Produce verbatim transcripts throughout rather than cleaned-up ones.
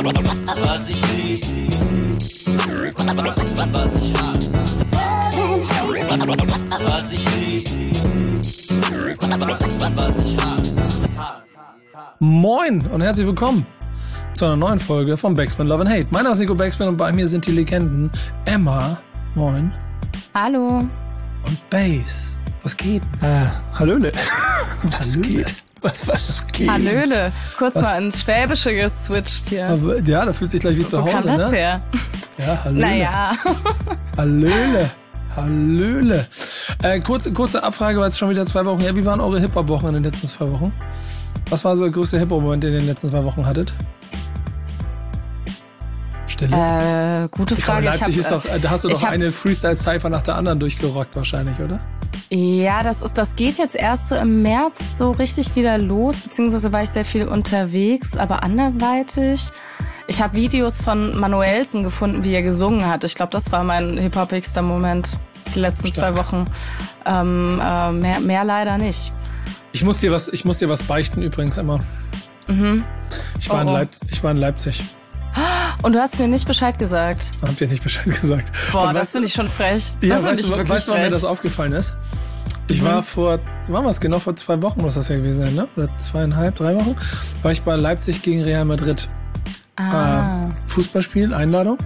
Was ich lieb, was ich hasse. Was ich lieb, was ich hasse. Moin und herzlich willkommen zu einer neuen Folge von Backspin Love and Hate. Mein Name ist Nico Backspin und bei mir sind die Legenden Emma, moin. Hallo. Und Bass. Was geht? Äh, Hallöle. Was geht? Was, was geht? Hallöle. Kurz was? Mal ins Schwäbische geswitcht hier. Aber, ja, da fühlt sich gleich wie zu Wo Hause, kam das ne? her? Ja, Hallöle. Naja. Hallöle. Hallöle. Äh, kurze, kurze Abfrage, weil es schon wieder zwei Wochen her. Wie waren eure Hip-Hop-Wochen in den letzten zwei Wochen? Was war so der größte Hip-Hop-Moment, den ihr in den letzten zwei Wochen hattet? Stille. Äh, gute Frage. Ich Leipzig ich hab, ist doch, da hast du doch hab, eine Freestyle-Cypher nach der anderen durchgerockt wahrscheinlich, oder? Ja, das ist, das geht jetzt erst so im März so richtig wieder los, beziehungsweise war ich sehr viel unterwegs, aber anderweitig. Ich habe Videos von Manuelsen gefunden, wie er gesungen hat. Ich glaube, das war mein hip-hopigster Moment die letzten Stark. zwei Wochen. Ähm, äh, mehr, mehr leider nicht. Ich muss dir was, ich muss dir was beichten übrigens, Emma. Mhm. Ich war oh, in Leipzig. Ich war in Leipzig. Und du hast mir nicht Bescheid gesagt. Habt ihr nicht Bescheid gesagt? Boah, und das finde ich schon frech. Ja, das weißt du, weißt du, wann mir das aufgefallen ist? Ich mhm. war vor, wann war es genau? Vor zwei Wochen muss das ja gewesen sein, ne? Oder zweieinhalb, drei Wochen? War ich bei Leipzig gegen Real Madrid. Ah. Äh, Fußballspiel, Einladung.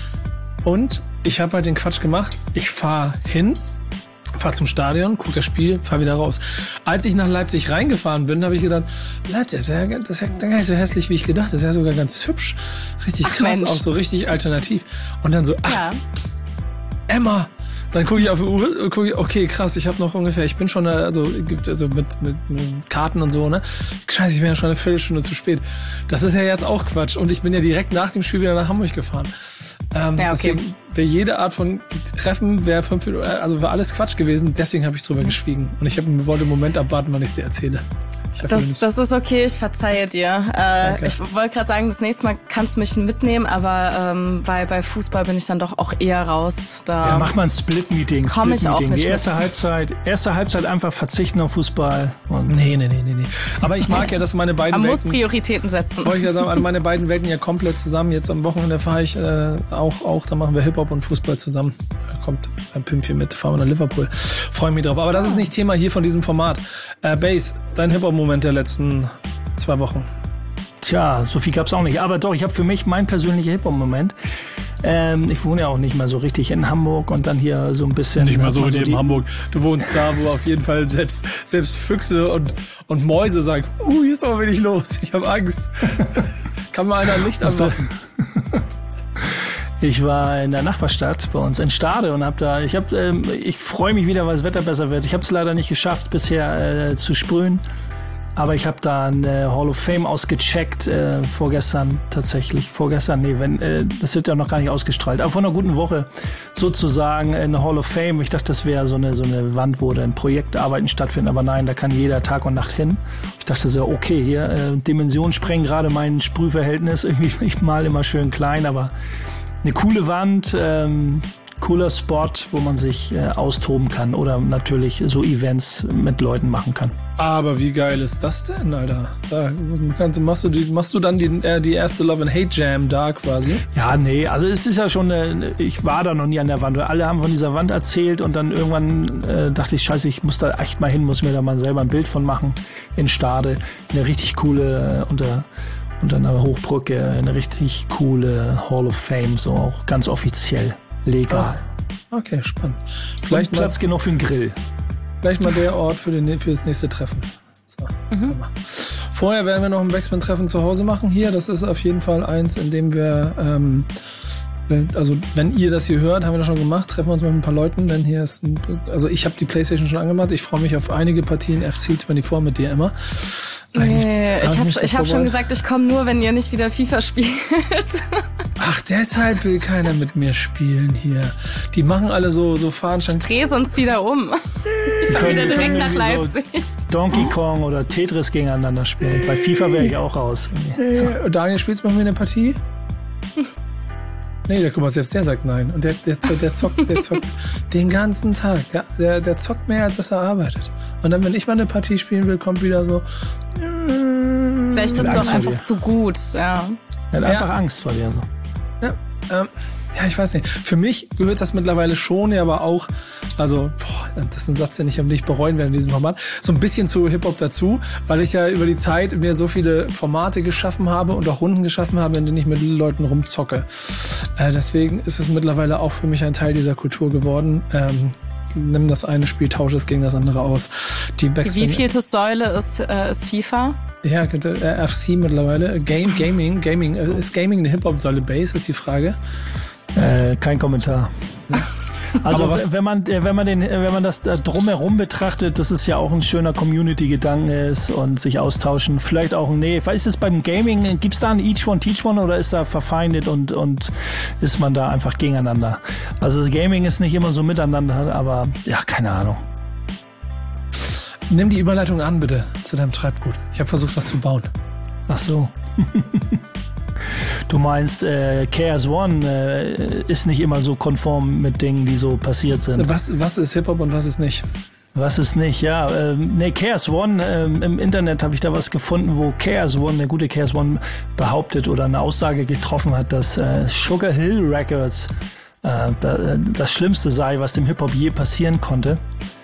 Und ich habe halt den Quatsch gemacht. Ich fahre hin, fahr zum Stadion, guck das Spiel, fahr wieder raus. Als ich nach Leipzig reingefahren bin, habe ich gedacht, Leipzig, das ist ja, das ist ja gar nicht so hässlich, wie ich gedacht. Das ist ja sogar ganz hübsch. Richtig ach, krass, Mensch. Auch so richtig alternativ. Und dann so, ach, ja. Emma. Dann gucke ich auf die Uhr, gucke ich, okay, krass, ich habe noch ungefähr, ich bin schon, also, also mit, mit, mit Karten und so, ne? Scheiße, ich bin ja schon eine Viertelstunde zu spät. Das ist ja jetzt auch Quatsch. Und ich bin ja direkt nach dem Spiel wieder nach Hamburg gefahren. Ähm, ja, okay. Deswegen wäre jede Art von Treffen, wäre fünf Minuten, also wäre alles Quatsch gewesen. Deswegen habe ich drüber mhm. geschwiegen. Und ich hab, wollte einen Moment abwarten, wann ich es dir erzähle. Das, das ist okay, ich verzeihe dir. Äh, okay. Ich wollte gerade sagen, das nächste Mal kannst du mich mitnehmen, aber ähm, bei, bei Fußball bin ich dann doch auch eher raus. Da ja, mach mal ein Split-Meeting. Komm Split ich auch nicht Die erste mit. Halbzeit, erste Halbzeit einfach verzichten auf Fußball. Und nee, nee, nee, nee, nee. Aber ich mag ja, dass meine beiden Man Welten... muss Prioritäten setzen. Wollte ich ja sagen, also meine beiden Welten ja komplett zusammen. Jetzt am Wochenende fahre ich äh, auch, auch, da machen wir Hip-Hop und Fußball zusammen. Da kommt ein Pimpchen mit, fahren wir nach Liverpool. Freue mich drauf. Aber das ist nicht Thema hier von diesem Format. Äh, Bass, dein Hip-Hop-Moment der letzten zwei Wochen. Tja, so viel gab's auch nicht. Aber doch, ich habe für mich meinen persönlichen Hip-Hop-Moment. Ähm, ich wohne ja auch nicht mal so richtig in Hamburg und dann hier so ein bisschen... Nicht mal so in so Hamburg. Du wohnst da, wo auf jeden Fall selbst selbst Füchse und und Mäuse sagen, uh, hier ist aber wenig los, ich habe Angst. Kann mal einer ein Licht anmachen? Ich war in der Nachbarstadt bei uns in Stade und hab da, ich hab, ähm, ich freue mich wieder, weil das Wetter besser wird. Ich habe es leider nicht geschafft, bisher äh, zu sprühen, aber ich habe da eine Hall of Fame ausgecheckt, äh, vorgestern tatsächlich, vorgestern, nee, wenn, äh, das wird ja noch gar nicht ausgestrahlt, aber vor einer guten Woche sozusagen eine Hall of Fame. Ich dachte, das wäre so eine so eine Wand, wo dann Projektarbeiten stattfinden, aber nein, da kann jeder Tag und Nacht hin. Ich dachte so, okay, hier äh, Dimensionen sprengen gerade mein Sprühverhältnis, irgendwie, ich mal immer schön klein, aber eine coole Wand, ähm, cooler Spot, wo man sich äh, austoben kann oder natürlich so Events mit Leuten machen kann. Aber wie geil ist das denn, Alter? Da kannst, machst, du die, machst du dann die, äh, die erste Love and Hate Jam da quasi? Ja, nee, also es ist ja schon, eine, ich war da noch nie an der Wand. Alle haben von dieser Wand erzählt und dann irgendwann äh, dachte ich, scheiße, ich muss da echt mal hin, muss mir da mal selber ein Bild von machen in Stade. Eine richtig coole, äh, unter unter einer Hochbrücke, eine richtig coole Hall of Fame, so auch ganz offiziell, legal. Ah, okay, spannend. Vielleicht und Platz genug für einen Grill. Vielleicht mal der Ort für, den, für das nächste Treffen. So, mhm. Vorher werden wir noch ein Backspin-Treffen zu Hause machen hier. Das ist auf jeden Fall eins, in dem wir, ähm, also wenn ihr das hier hört, haben wir das schon gemacht, treffen wir uns mit ein paar Leuten, denn hier ist, ein, also ich habe die Playstation schon angemacht. Ich freue mich auf einige Partien F C vierundzwanzig mit dir immer. Nee, ich habe ich hab schon gesagt, ich komme nur, wenn ihr nicht wieder FIFA spielt. Ach, deshalb will keiner mit mir spielen hier. Die machen alle so so Veranstaltungen. Dreh sonst wieder um. Ich komme wieder direkt nach Leipzig. So Donkey Kong oder Tetris gegeneinander spielen. Bei FIFA wäre ich auch raus. So. Daniel, spielst du mit mir eine Partie? Nee, der, guck mal, selbst der sagt nein. Und der, der, der zockt, der zockt den ganzen Tag. Ja, der, der zockt mehr, als dass er arbeitet. Und dann, wenn ich mal eine Partie spielen will, kommt wieder so, Vielleicht bist du auch einfach zu gut, ja. Er hat einfach ja. Angst vor dir. So. Ja, ähm, ja, ich weiß nicht. Für mich gehört das mittlerweile schon, ja, aber auch, also, boah, das ist ein Satz, den ich nicht bereuen werde in diesem Format, so ein bisschen zu Hip-Hop dazu, weil ich ja über die Zeit mir so viele Formate geschaffen habe und auch Runden geschaffen habe, in denen ich mit Leuten rumzocke. Äh, deswegen ist es mittlerweile auch für mich ein Teil dieser Kultur geworden. Ähm, nimm das eine Spiel, tausche es gegen das andere aus. Die Wie vielte Säule ist, äh, ist FIFA? Ja, äh, F C mittlerweile. Game, Gaming, Gaming. Äh, ist Gaming eine Hip-Hop-Säule Base, ist die Frage. Äh, kein Kommentar. Also was, wenn man wenn man den wenn man das drumherum betrachtet, dass es ja auch ein schöner Community-Gedanke ist und sich austauschen, vielleicht auch nee, ist es beim Gaming, gibt's da ein Each One Teach One oder ist da verfeindet und und ist man da einfach gegeneinander? Also Gaming ist nicht immer so miteinander, aber ja, keine Ahnung. Nimm die Überleitung an bitte zu deinem Treibgut. Ich habe versucht, was zu bauen. Ach so. Du meinst, äh, K S One äh, ist nicht immer so konform mit Dingen, die so passiert sind. Was, was ist Hip-Hop und was ist nicht? Was ist nicht, ja. Ähm, nee, K S One, ähm, im Internet habe ich da was gefunden, wo K S One, der gute K S One, behauptet oder eine Aussage getroffen hat, dass äh, Sugar Hill Records äh, da, das Schlimmste sei, was dem Hip-Hop je passieren konnte.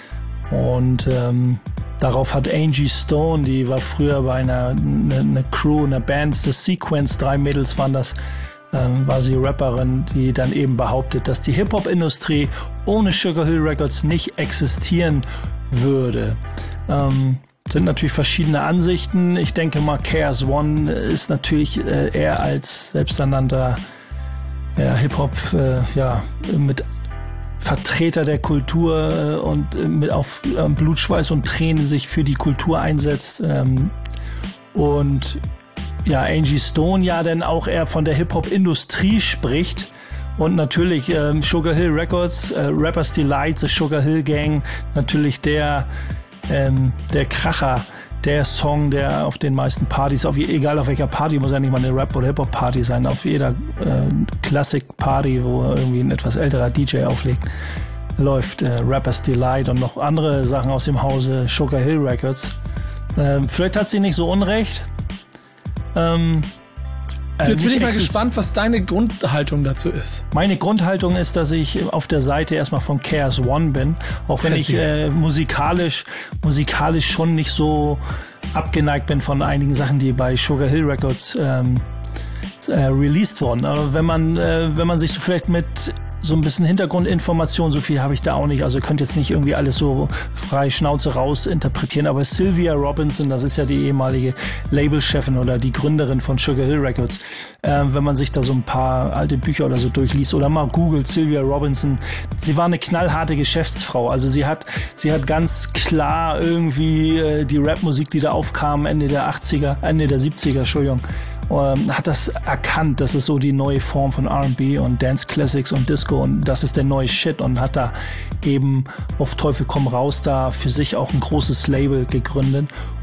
Und ähm, darauf hat Angie Stone, die war früher bei einer eine, eine Crew, einer Band, The Sequence, drei Mädels waren das, ähm, war sie Rapperin, die dann eben behauptet, dass die Hip-Hop-Industrie ohne Sugar Hill Records nicht existieren würde. Ähm, sind natürlich verschiedene Ansichten. Ich denke mal, K S One ist natürlich äh, eher als selbsternannter ja, Hip-Hop äh, ja, mit Vertreter der Kultur äh, und äh, mit auf äh, Blut, Schweiß und Tränen sich für die Kultur einsetzt. Ähm, und ja, Angie Stone ja dann auch eher von der Hip-Hop-Industrie spricht. Und natürlich ähm, Sugar Hill Records, äh, Rappers Delight, The Sugar Hill Gang, natürlich der, ähm, der Kracher, der Song, der auf den meisten Partys, auf, egal auf welcher Party, muss ja nicht mal eine Rap- oder Hip-Hop-Party sein, auf jeder äh, Classic-Party, wo irgendwie ein etwas älterer D J auflegt, läuft äh, Rappers Delight und noch andere Sachen aus dem Hause Sugar Hill Records. Ähm, vielleicht hat sie nicht so unrecht. Ähm, äh, Jetzt bin ich mal gespannt, was deine Grundhaltung dazu ist. Meine Grundhaltung ist, dass ich auf der Seite erstmal von K S One bin, auch wenn ich äh, musikalisch musikalisch schon nicht so abgeneigt bin von einigen Sachen, die bei Sugar Hill Records ähm, äh, released wurden. Aber wenn man äh, wenn man sich so vielleicht mit so ein bisschen Hintergrundinformation, so viel habe ich da auch nicht, also ihr könnt jetzt nicht irgendwie alles so frei Schnauze raus interpretieren, aber Sylvia Robinson, das ist ja die ehemalige Labelchefin oder die Gründerin von Sugar Hill Records, äh, wenn man sich da so ein paar alte Bücher oder so durchliest oder mal googelt, Sylvia Robinson, sie war eine knallharte Geschäftsfrau, also sie hat sie hat ganz klar irgendwie äh, die Rapmusik, die da aufkam, Ende der achtziger, Ende der siebziger, Entschuldigung, Ähm, hat das erkannt, das ist so die neue Form von R and B und Dance Classics und Disco und das ist der neue Shit und hat da eben auf Teufel komm raus da für sich auch ein großes Label gegründet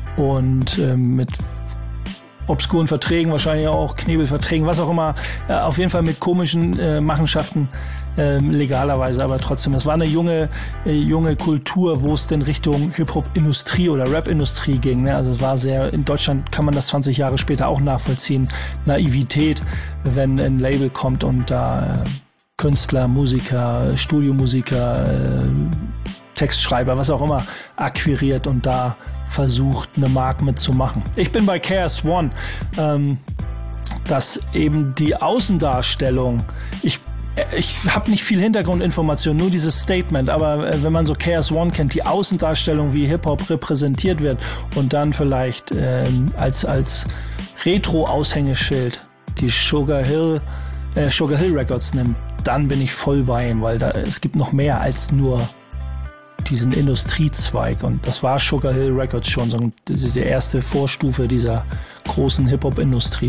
und ähm, mit obskuren Verträgen, wahrscheinlich auch Knebelverträgen, was auch immer, äh, auf jeden Fall mit komischen äh, Machenschaften äh, legalerweise, aber trotzdem, es war eine junge äh, junge Kultur, wo es denn Richtung Hip-Hop-Industrie oder Rap-Industrie ging, ne? Also es war sehr, in Deutschland kann man das zwanzig Jahre später auch nachvollziehen, Naivität, wenn ein Label kommt und da äh, Künstler, Musiker, Studiomusiker, äh, Textschreiber, was auch immer, akquiriert und da versucht, eine Mark mitzumachen. Ich bin bei K S One, ähm, dass eben die Außendarstellung, ich ich habe nicht viel Hintergrundinformation, nur dieses Statement, aber äh, wenn man so K S One kennt, die Außendarstellung, wie Hip-Hop repräsentiert wird und dann vielleicht ähm, als als Retro-Aushängeschild die Sugar Hill äh, Sugar Hill Records nimmt, dann bin ich voll bei ihm, weil da es gibt noch mehr als nur diesen Industriezweig und das war Sugar Hill Records schon, so diese erste Vorstufe dieser großen Hip-Hop-Industrie.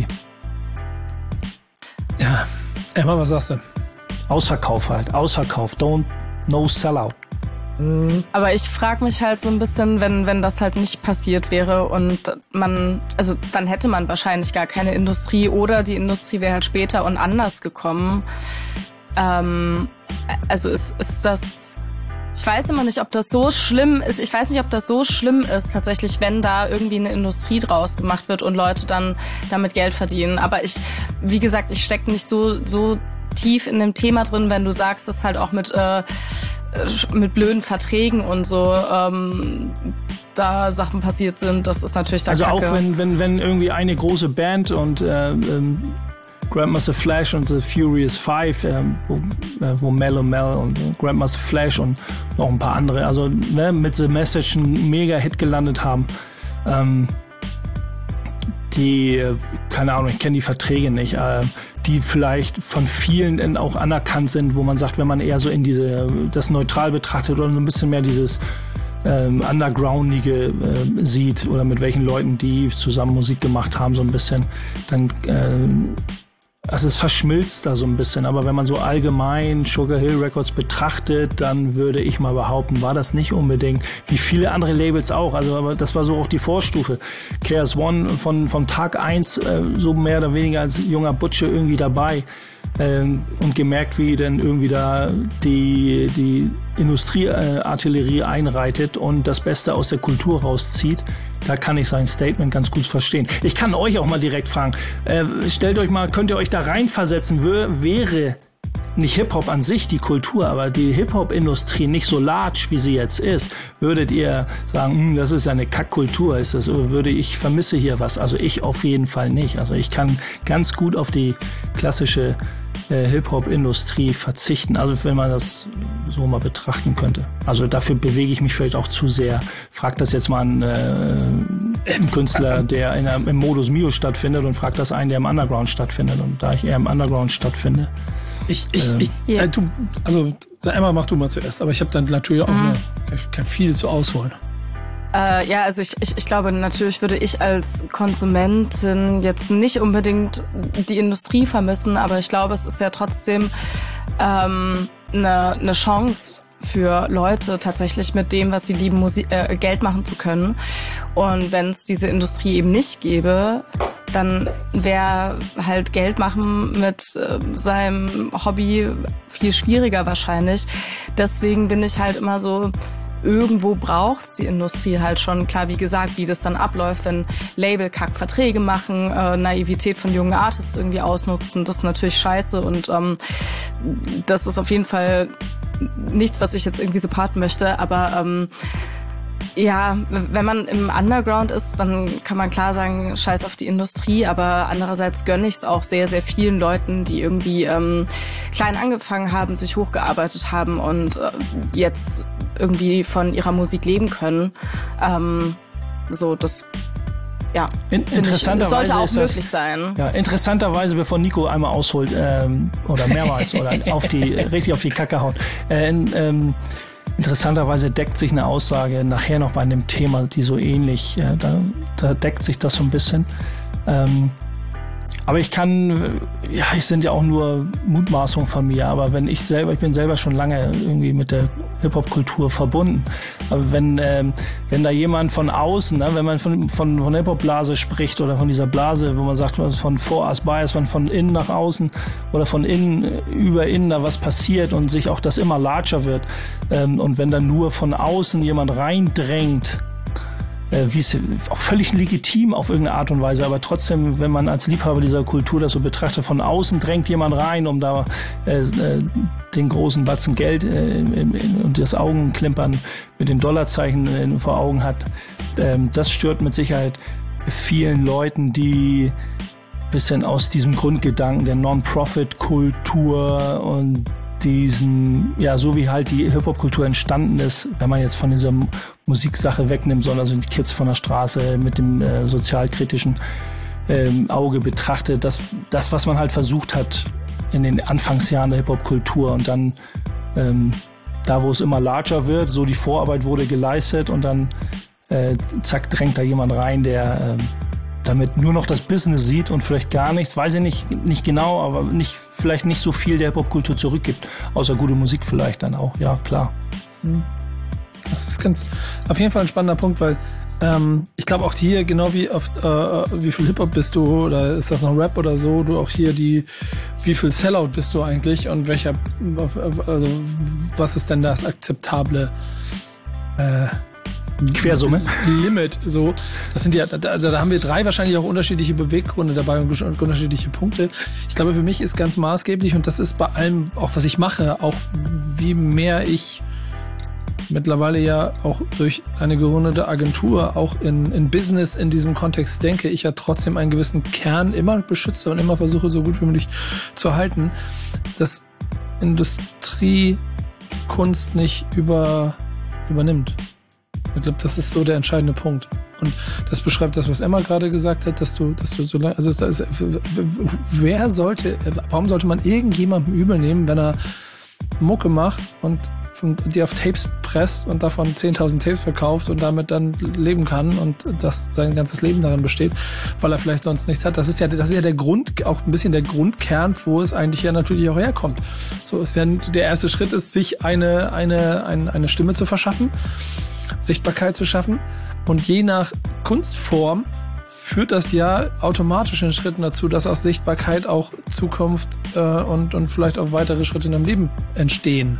Ja, Emma, was sagst du? Ausverkauf halt, Ausverkauf, don't, no sellout. Aber ich frage mich halt so ein bisschen, wenn wenn das halt nicht passiert wäre und man, also dann hätte man wahrscheinlich gar keine Industrie oder die Industrie wäre halt später und anders gekommen. Ähm, also ist ist das Ich weiß immer nicht, ob das so schlimm ist. Ich weiß nicht, ob das so schlimm ist, tatsächlich, wenn da irgendwie eine Industrie draus gemacht wird und Leute dann damit Geld verdienen. Aber ich, wie gesagt, ich stecke nicht so so tief in dem Thema drin, wenn du sagst, dass halt auch mit äh, mit blöden Verträgen und so ähm, da Sachen passiert sind. Das ist natürlich da Also Kacke. auch wenn wenn wenn irgendwie eine große Band und äh, ähm, Grandmaster Flash und The Furious Five, äh, wo, äh, wo Mel und Mel und äh, Grandmaster Flash und noch ein paar andere, also ne, mit The Message einen Mega-Hit gelandet haben. Ähm, die, äh, keine Ahnung, ich kenne die Verträge nicht, äh, die vielleicht von vielen auch anerkannt sind, wo man sagt, wenn man eher so in diese, das neutral betrachtet oder so ein bisschen mehr dieses ähm, Undergroundige äh, sieht oder mit welchen Leuten die zusammen Musik gemacht haben, so ein bisschen, dann äh, also es verschmilzt da so ein bisschen, aber wenn man so allgemein Sugar Hill Records betrachtet, dann würde ich mal behaupten, war das nicht unbedingt, wie viele andere Labels auch, also aber das war so auch die Vorstufe. K S One von von Tag eins äh, so mehr oder weniger als junger Butsche irgendwie dabei ähm, und gemerkt, wie dann irgendwie da die die Industrieartillerie einreitet und das Beste aus der Kultur rauszieht. Da kann ich sein Statement ganz gut verstehen. Ich kann euch auch mal direkt fragen, äh, stellt euch mal, könnt ihr euch da reinversetzen, wär, wäre nicht Hip-Hop an sich die Kultur, aber die Hip-Hop-Industrie nicht so large, wie sie jetzt ist, würdet ihr sagen, das ist eine Kackkultur, ist das, würde ich vermisse hier was? Also ich auf jeden Fall nicht. Also ich kann ganz gut auf die klassische äh, Hip-Hop-Industrie verzichten, also wenn man das so mal betrachten könnte. Also dafür bewege ich mich vielleicht auch zu sehr. Fragt das jetzt mal einen, äh, einen Künstler, der in einem, im Modus Mio stattfindet und fragt das einen, der im Underground stattfindet. Und da ich eher im Underground stattfinde, Ich, ich, Ähm, ich, ja. äh, du, also Emma, mach du mal zuerst, aber ich habe dann natürlich auch Mhm. eine, kann viel zu ausholen. Äh, ja, also ich, ich, ich glaube, natürlich würde ich als Konsumentin jetzt nicht unbedingt die Industrie vermissen, aber ich glaube, es ist ja trotzdem ähm, eine, eine Chance für Leute tatsächlich mit dem, was sie lieben, Musik, äh, Geld machen zu können. Und wenn es diese Industrie eben nicht gäbe, dann wäre halt Geld machen mit äh, seinem Hobby viel schwieriger wahrscheinlich. Deswegen bin ich halt immer so, irgendwo braucht's die Industrie halt schon. Klar, wie gesagt, wie das dann abläuft, wenn Label Kack-Verträge machen, äh, Naivität von jungen Artists irgendwie ausnutzen, das ist natürlich scheiße und ähm, das ist auf jeden Fall nichts, was ich jetzt irgendwie supporten möchte, aber ähm, ja, wenn man im Underground ist, dann kann man klar sagen, scheiß auf die Industrie, aber andererseits gönne ich es auch sehr, sehr vielen Leuten, die irgendwie ähm, klein angefangen haben, sich hochgearbeitet haben und äh, jetzt irgendwie von ihrer Musik leben können. Ähm, so, das ja, In, interessanterweise sollte auch ist das, möglich sein. Ja, interessanterweise, bevor Nico einmal ausholt ähm, oder mehrmals oder auf die richtig auf die Kacke haut. Äh, ähm, interessanterweise deckt sich eine Aussage nachher noch bei einem Thema, die so ähnlich, äh, da, da deckt sich das so ein bisschen. Ähm, aber ich kann, ja, ich sind ja auch nur Mutmaßungen von mir, aber wenn ich selber, ich bin selber schon lange irgendwie mit der Hip-Hop-Kultur verbunden. Aber wenn, ähm, wenn da jemand von außen, ne, wenn man von, von, von Hip-Hop-Blase spricht oder von dieser Blase, wo man sagt, was von vor as bias, von, von innen nach außen oder von innen über innen da was passiert und sich auch das immer larger wird, ähm, und wenn dann nur von außen jemand reindrängt, Äh, wie es auch völlig legitim auf irgendeine Art und Weise, aber trotzdem, wenn man als Liebhaber dieser Kultur das so betrachtet, von außen drängt jemand rein, um da äh, äh, den großen Batzen Geld äh, in, in, und das Augenklimpern mit den Dollarzeichen äh, vor Augen hat, ähm, das stört mit Sicherheit vielen Leuten, die bisschen aus diesem Grundgedanken der Non-Profit-Kultur und diesen, ja, so wie halt die Hip-Hop-Kultur entstanden ist, wenn man jetzt von dieser Musiksache wegnimmt, sondern also die Kids von der Straße mit dem äh, sozialkritischen ähm, Auge betrachtet, das, das, was man halt versucht hat in den Anfangsjahren der Hip-Hop-Kultur und dann ähm, da, wo es immer larger wird, so die Vorarbeit wurde geleistet und dann äh, zack, drängt da jemand rein, der äh, damit nur noch das Business sieht und vielleicht gar nichts, weiß ich nicht, nicht genau, aber nicht, vielleicht nicht so viel der Hip-Hop-Kultur zurückgibt, außer gute Musik vielleicht dann auch, ja, klar. Das ist ganz, auf jeden Fall ein spannender Punkt, weil Ähm, ich glaube auch hier, genau wie auf äh, wie viel Hip-Hop bist du oder ist das noch Rap oder so, du auch hier die, wie viel Sellout bist du eigentlich und welcher, also was ist denn das akzeptable äh, Quersumme? Limit, so. Das sind ja, also da haben wir drei wahrscheinlich auch unterschiedliche Beweggründe dabei und unterschiedliche Punkte. Ich glaube, für mich ist ganz maßgeblich, und das ist bei allem, auch was ich mache, auch wie mehr ich mittlerweile ja auch durch eine gerundete Agentur auch in, in Business in diesem Kontext denke, ich ja trotzdem einen gewissen Kern immer beschütze und immer versuche, so gut wie möglich zu halten, dass Industrie Kunst nicht über, übernimmt. Ich glaube, das ist so der entscheidende Punkt. Und das beschreibt das, was Emma gerade gesagt hat, dass du, dass du so lange, also es ist, wer sollte, warum sollte man irgendjemandem übel nehmen, wenn er Mucke macht und die auf Tapes presst und davon zehntausend Tapes verkauft und damit dann leben kann und das sein ganzes Leben darin besteht, weil er vielleicht sonst nichts hat. Das ist ja, das ist ja der Grund, auch ein bisschen der Grundkern, wo es eigentlich ja natürlich auch herkommt. So ist ja der erste Schritt ist, sich eine, eine, eine, eine Stimme zu verschaffen, Sichtbarkeit zu schaffen, und je nach Kunstform führt das ja automatisch in Schritten dazu, dass aus Sichtbarkeit auch Zukunft äh, und, und vielleicht auch weitere Schritte in deinem Leben entstehen.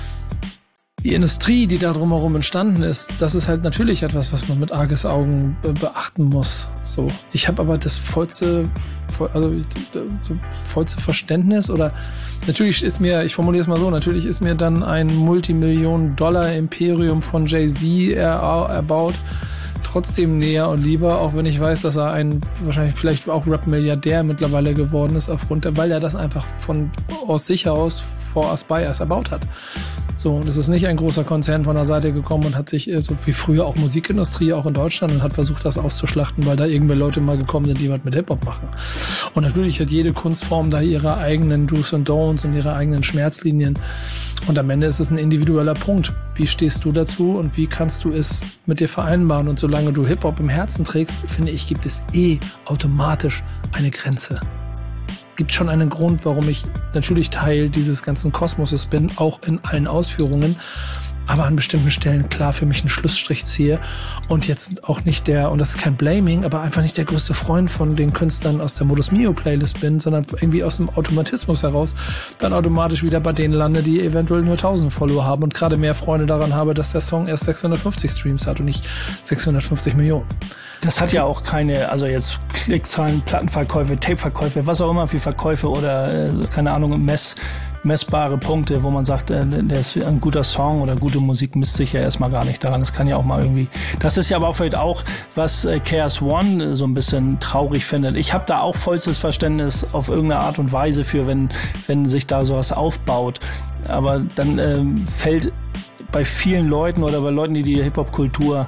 Die Industrie, die da drumherum entstanden ist, das ist halt natürlich etwas, was man mit Argusaugen be- beachten muss. So, ich habe aber das vollste, voll, also so vollste Verständnis, oder natürlich ist mir, ich formuliere es mal so, natürlich ist mir dann ein Multimillionen-Dollar-Imperium von Jay-Z er, erbaut trotzdem näher und lieber, auch wenn ich weiß, dass er ein wahrscheinlich vielleicht auch Rap-Milliardär mittlerweile geworden ist, aufgrund der, weil er das einfach von aus sich aus vor us by us erbaut hat. So, und es ist nicht ein großer Konzern von der Seite gekommen und hat sich, so wie früher auch Musikindustrie, auch in Deutschland, und hat versucht, das auszuschlachten, weil da irgendwelche Leute mal gekommen sind, die was mit Hip-Hop machen. Und natürlich hat jede Kunstform da ihre eigenen Do's und Don'ts und ihre eigenen Schmerzlinien. Und am Ende ist es ein individueller Punkt. Wie stehst du dazu und wie kannst du es mit dir vereinbaren? Und solange du Hip-Hop im Herzen trägst, finde ich, gibt es eh automatisch eine Grenze. Gibt schon einen Grund, warum ich natürlich Teil dieses ganzen Kosmoses bin, auch in allen Ausführungen, aber an bestimmten Stellen klar für mich einen Schlussstrich ziehe und jetzt auch nicht der, und das ist kein Blaming, aber einfach nicht der größte Freund von den Künstlern aus der Modus Mio Playlist bin, sondern irgendwie aus dem Automatismus heraus dann automatisch wieder bei denen lande, die eventuell nur tausend Follower haben und gerade mehr Freunde daran habe, dass der Song erst sechshundertfünfzig Streams hat und nicht sechshundertfünfzig Millionen. Das hat ja auch keine, also jetzt Klickzahlen, Plattenverkäufe, Tapeverkäufe, was auch immer für Verkäufe oder, äh, keine Ahnung, mess, messbare Punkte, wo man sagt, äh, der ist ein guter Song oder gute Musik misst sich ja erstmal gar nicht daran. Das kann ja auch mal irgendwie, das ist ja aber auch vielleicht auch, was äh, K S eins äh, so ein bisschen traurig findet. Ich habe da auch vollstes Verständnis auf irgendeine Art und Weise für, wenn, wenn sich da sowas aufbaut. Aber dann ähm, fällt bei vielen Leuten oder bei Leuten, die die Hip-Hop-Kultur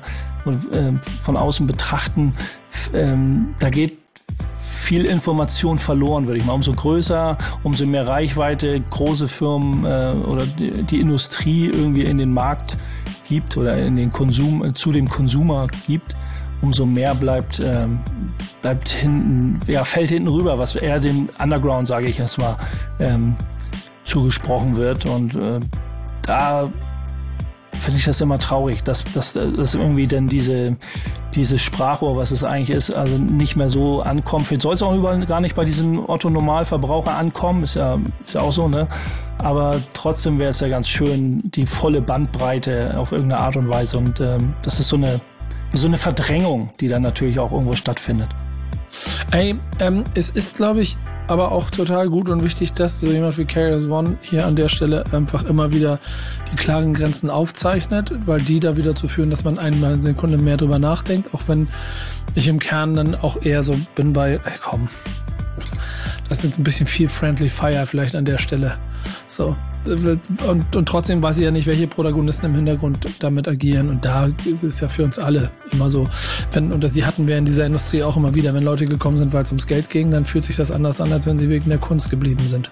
von außen betrachten, ähm, da geht viel Information verloren, würde ich mal. Umso größer, umso mehr Reichweite große Firmen äh, oder die, die Industrie irgendwie in den Markt gibt oder in den Konsum, äh, zu dem Konsumer gibt, umso mehr bleibt ähm, bleibt hinten, ja, fällt hinten rüber, was eher dem Underground, sage ich jetzt mal, ähm, zugesprochen wird. Und äh, da finde ich das immer traurig, dass, dass, dass irgendwie dann diese, diese Sprachrohr, was es eigentlich ist, also nicht mehr so ankommt. Vielleicht soll es auch überall gar nicht bei diesem Otto-Normalverbraucher ankommen, ist ja, ist ja auch so, ne? Aber trotzdem wäre es ja ganz schön, die volle Bandbreite auf irgendeine Art und Weise. Und ähm, das ist so eine, so eine Verdrängung, die dann natürlich auch irgendwo stattfindet. Ey, ähm, es ist, glaube ich, aber auch total gut und wichtig, dass so jemand wie K S eins hier an der Stelle einfach immer wieder die klaren Grenzen aufzeichnet, weil die da wieder dazu führen, dass man einmal eine Sekunde mehr drüber nachdenkt, auch wenn ich im Kern dann auch eher so bin bei, ey komm, das ist jetzt ein bisschen viel Friendly Fire vielleicht an der Stelle. So. Und, und trotzdem weiß ich ja nicht, welche Protagonisten im Hintergrund damit agieren. Und da ist es ja für uns alle immer so. Wenn, und die hatten wir in dieser Industrie auch immer wieder. Wenn Leute gekommen sind, weil es ums Geld ging, dann fühlt sich das anders an, als wenn sie wegen der Kunst geblieben sind.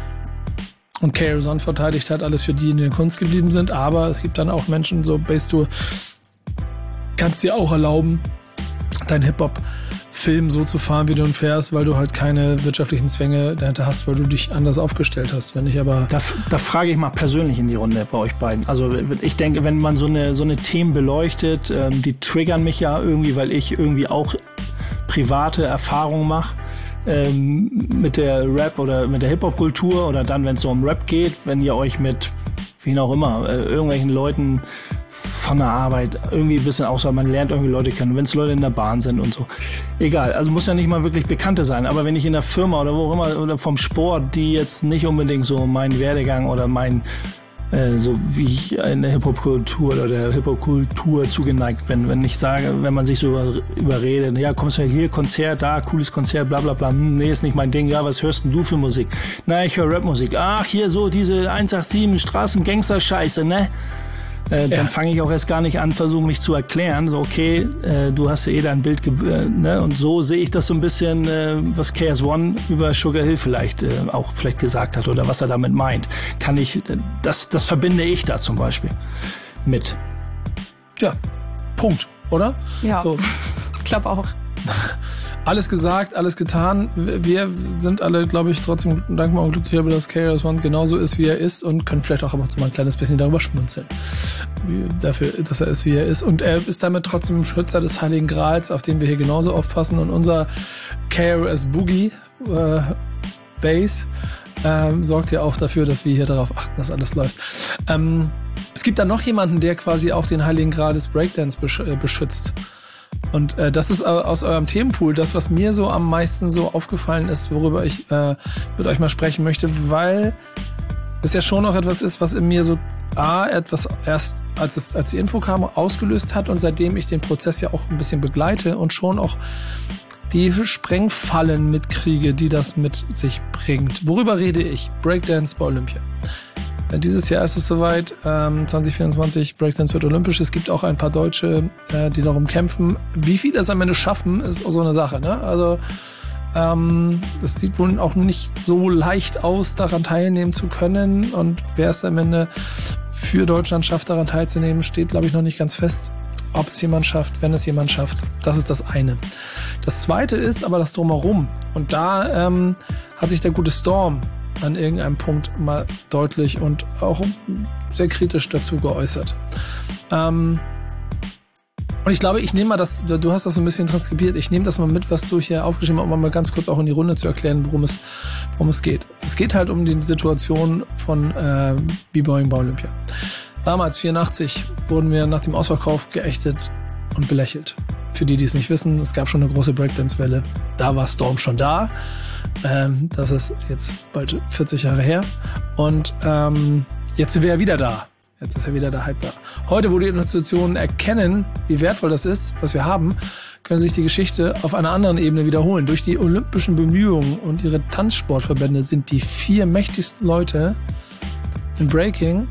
Und K S eins verteidigt hat alles für die, die in der Kunst geblieben sind. Aber es gibt dann auch Menschen, so Bass, du kannst dir auch erlauben, dein Hip-Hop Film so zu fahren, wie du ihn fährst, weil du halt keine wirtschaftlichen Zwänge dahinter hast, weil du dich anders aufgestellt hast. Wenn ich aber da, da frage ich mal persönlich in die Runde bei euch beiden. Also ich denke, wenn man so eine so eine Themen beleuchtet, ähm, die triggern mich ja irgendwie, weil ich irgendwie auch private Erfahrungen mache ähm, mit der Rap oder mit der Hip-Hop-Kultur oder dann, wenn es so um Rap geht, wenn ihr euch mit, wie auch immer, äh, irgendwelchen Leuten von der Arbeit irgendwie ein bisschen außer man lernt irgendwie Leute kennen, wenn es Leute in der Bahn sind und so. Egal, also muss ja nicht mal wirklich Bekannte sein, aber wenn ich in der Firma oder wo auch immer oder vom Sport, die jetzt nicht unbedingt so meinen Werdegang oder mein äh, so wie ich in der Hip-Hop-Kultur oder der Hip-Hop-Kultur zugeneigt bin, wenn ich sage, wenn man sich so über, überredet, ja, kommst du hier, Konzert, da, cooles Konzert, bla bla bla, hm, nee, ist nicht mein Ding, ja, was hörst denn du für Musik? Na, ich höre Rapmusik. Ach, hier so diese eins acht sieben Straßen-Gangster-Scheiße, ne? Äh, ja. Dann fange ich auch erst gar nicht an, versuche mich zu erklären. So, okay, äh, du hast ja eh dein Bild, ge- äh, ne? Und so sehe ich das so ein bisschen, äh, was K S eins über Sugar Hill vielleicht äh, auch vielleicht gesagt hat oder was er damit meint. Kann ich, äh, das, das verbinde ich da zum Beispiel mit. Ja, Punkt, oder? Ja, so. Ich glaube auch. Alles gesagt, alles getan. Wir sind alle, glaube ich, trotzdem dankbar und glücklich über, dass K S eins genauso ist, wie er ist und können vielleicht auch ab und zu mal ein kleines bisschen darüber schmunzeln. Wie, dafür, dass er ist, wie er ist. Und er ist damit trotzdem Schützer des Heiligen Grals, auf den wir hier genauso aufpassen. Und unser K R S Boogie äh, Bass ähm, sorgt ja auch dafür, dass wir hier darauf achten, dass alles läuft. Ähm, es gibt da noch jemanden, der quasi auch den Heiligen Gral des Breakdance besch- äh, beschützt. Und äh, das ist aus eurem Themenpool das, was mir so am meisten so aufgefallen ist, worüber ich äh, mit euch mal sprechen möchte, weil es ja schon noch etwas ist, was in mir so A, etwas erst, als es als die Info kam, ausgelöst hat und seitdem ich den Prozess ja auch ein bisschen begleite und schon auch die Sprengfallen mitkriege, die das mit sich bringt. Worüber rede ich? Breakdance bei Olympia. Dieses Jahr ist es soweit, ähm, zwanzig vierundzwanzig, Breakdance wird olympisch. Es gibt auch ein paar Deutsche, äh, die darum kämpfen. Wie viele es am Ende schaffen, ist so eine Sache, ne? Also ähm, das sieht wohl auch nicht so leicht aus, daran teilnehmen zu können. Und wer es am Ende für Deutschland schafft, daran teilzunehmen, steht, glaube ich, noch nicht ganz fest. Ob es jemand schafft, wenn es jemand schafft. Das ist das eine. Das zweite ist aber das Drumherum. Und da ähm, hat sich der gute Storm an irgendeinem Punkt mal deutlich und auch sehr kritisch dazu geäußert. Ähm, und ich glaube, ich nehme mal das, du hast das so ein bisschen transkribiert, ich nehme das mal mit, was du hier aufgeschrieben hast, um mal ganz kurz auch in die Runde zu erklären, worum es, worum es geht. Es geht halt um die Situation von äh, B-Boying bei Olympia. Damals, vierundachtzig, wurden wir nach dem Ausverkauf geächtet und belächelt. Für die, die es nicht wissen, es gab schon eine große Breakdance-Welle. Da war Storm schon da. Ähm, das ist jetzt bald vierzig Jahre her. Und ähm, jetzt sind wir ja wieder da. Jetzt ist ja wieder der Hype da. Heute, wo die Institutionen erkennen, wie wertvoll das ist, was wir haben, können sich die Geschichte auf einer anderen Ebene wiederholen. Durch die olympischen Bemühungen und ihre Tanzsportverbände sind die vier mächtigsten Leute in Breaking,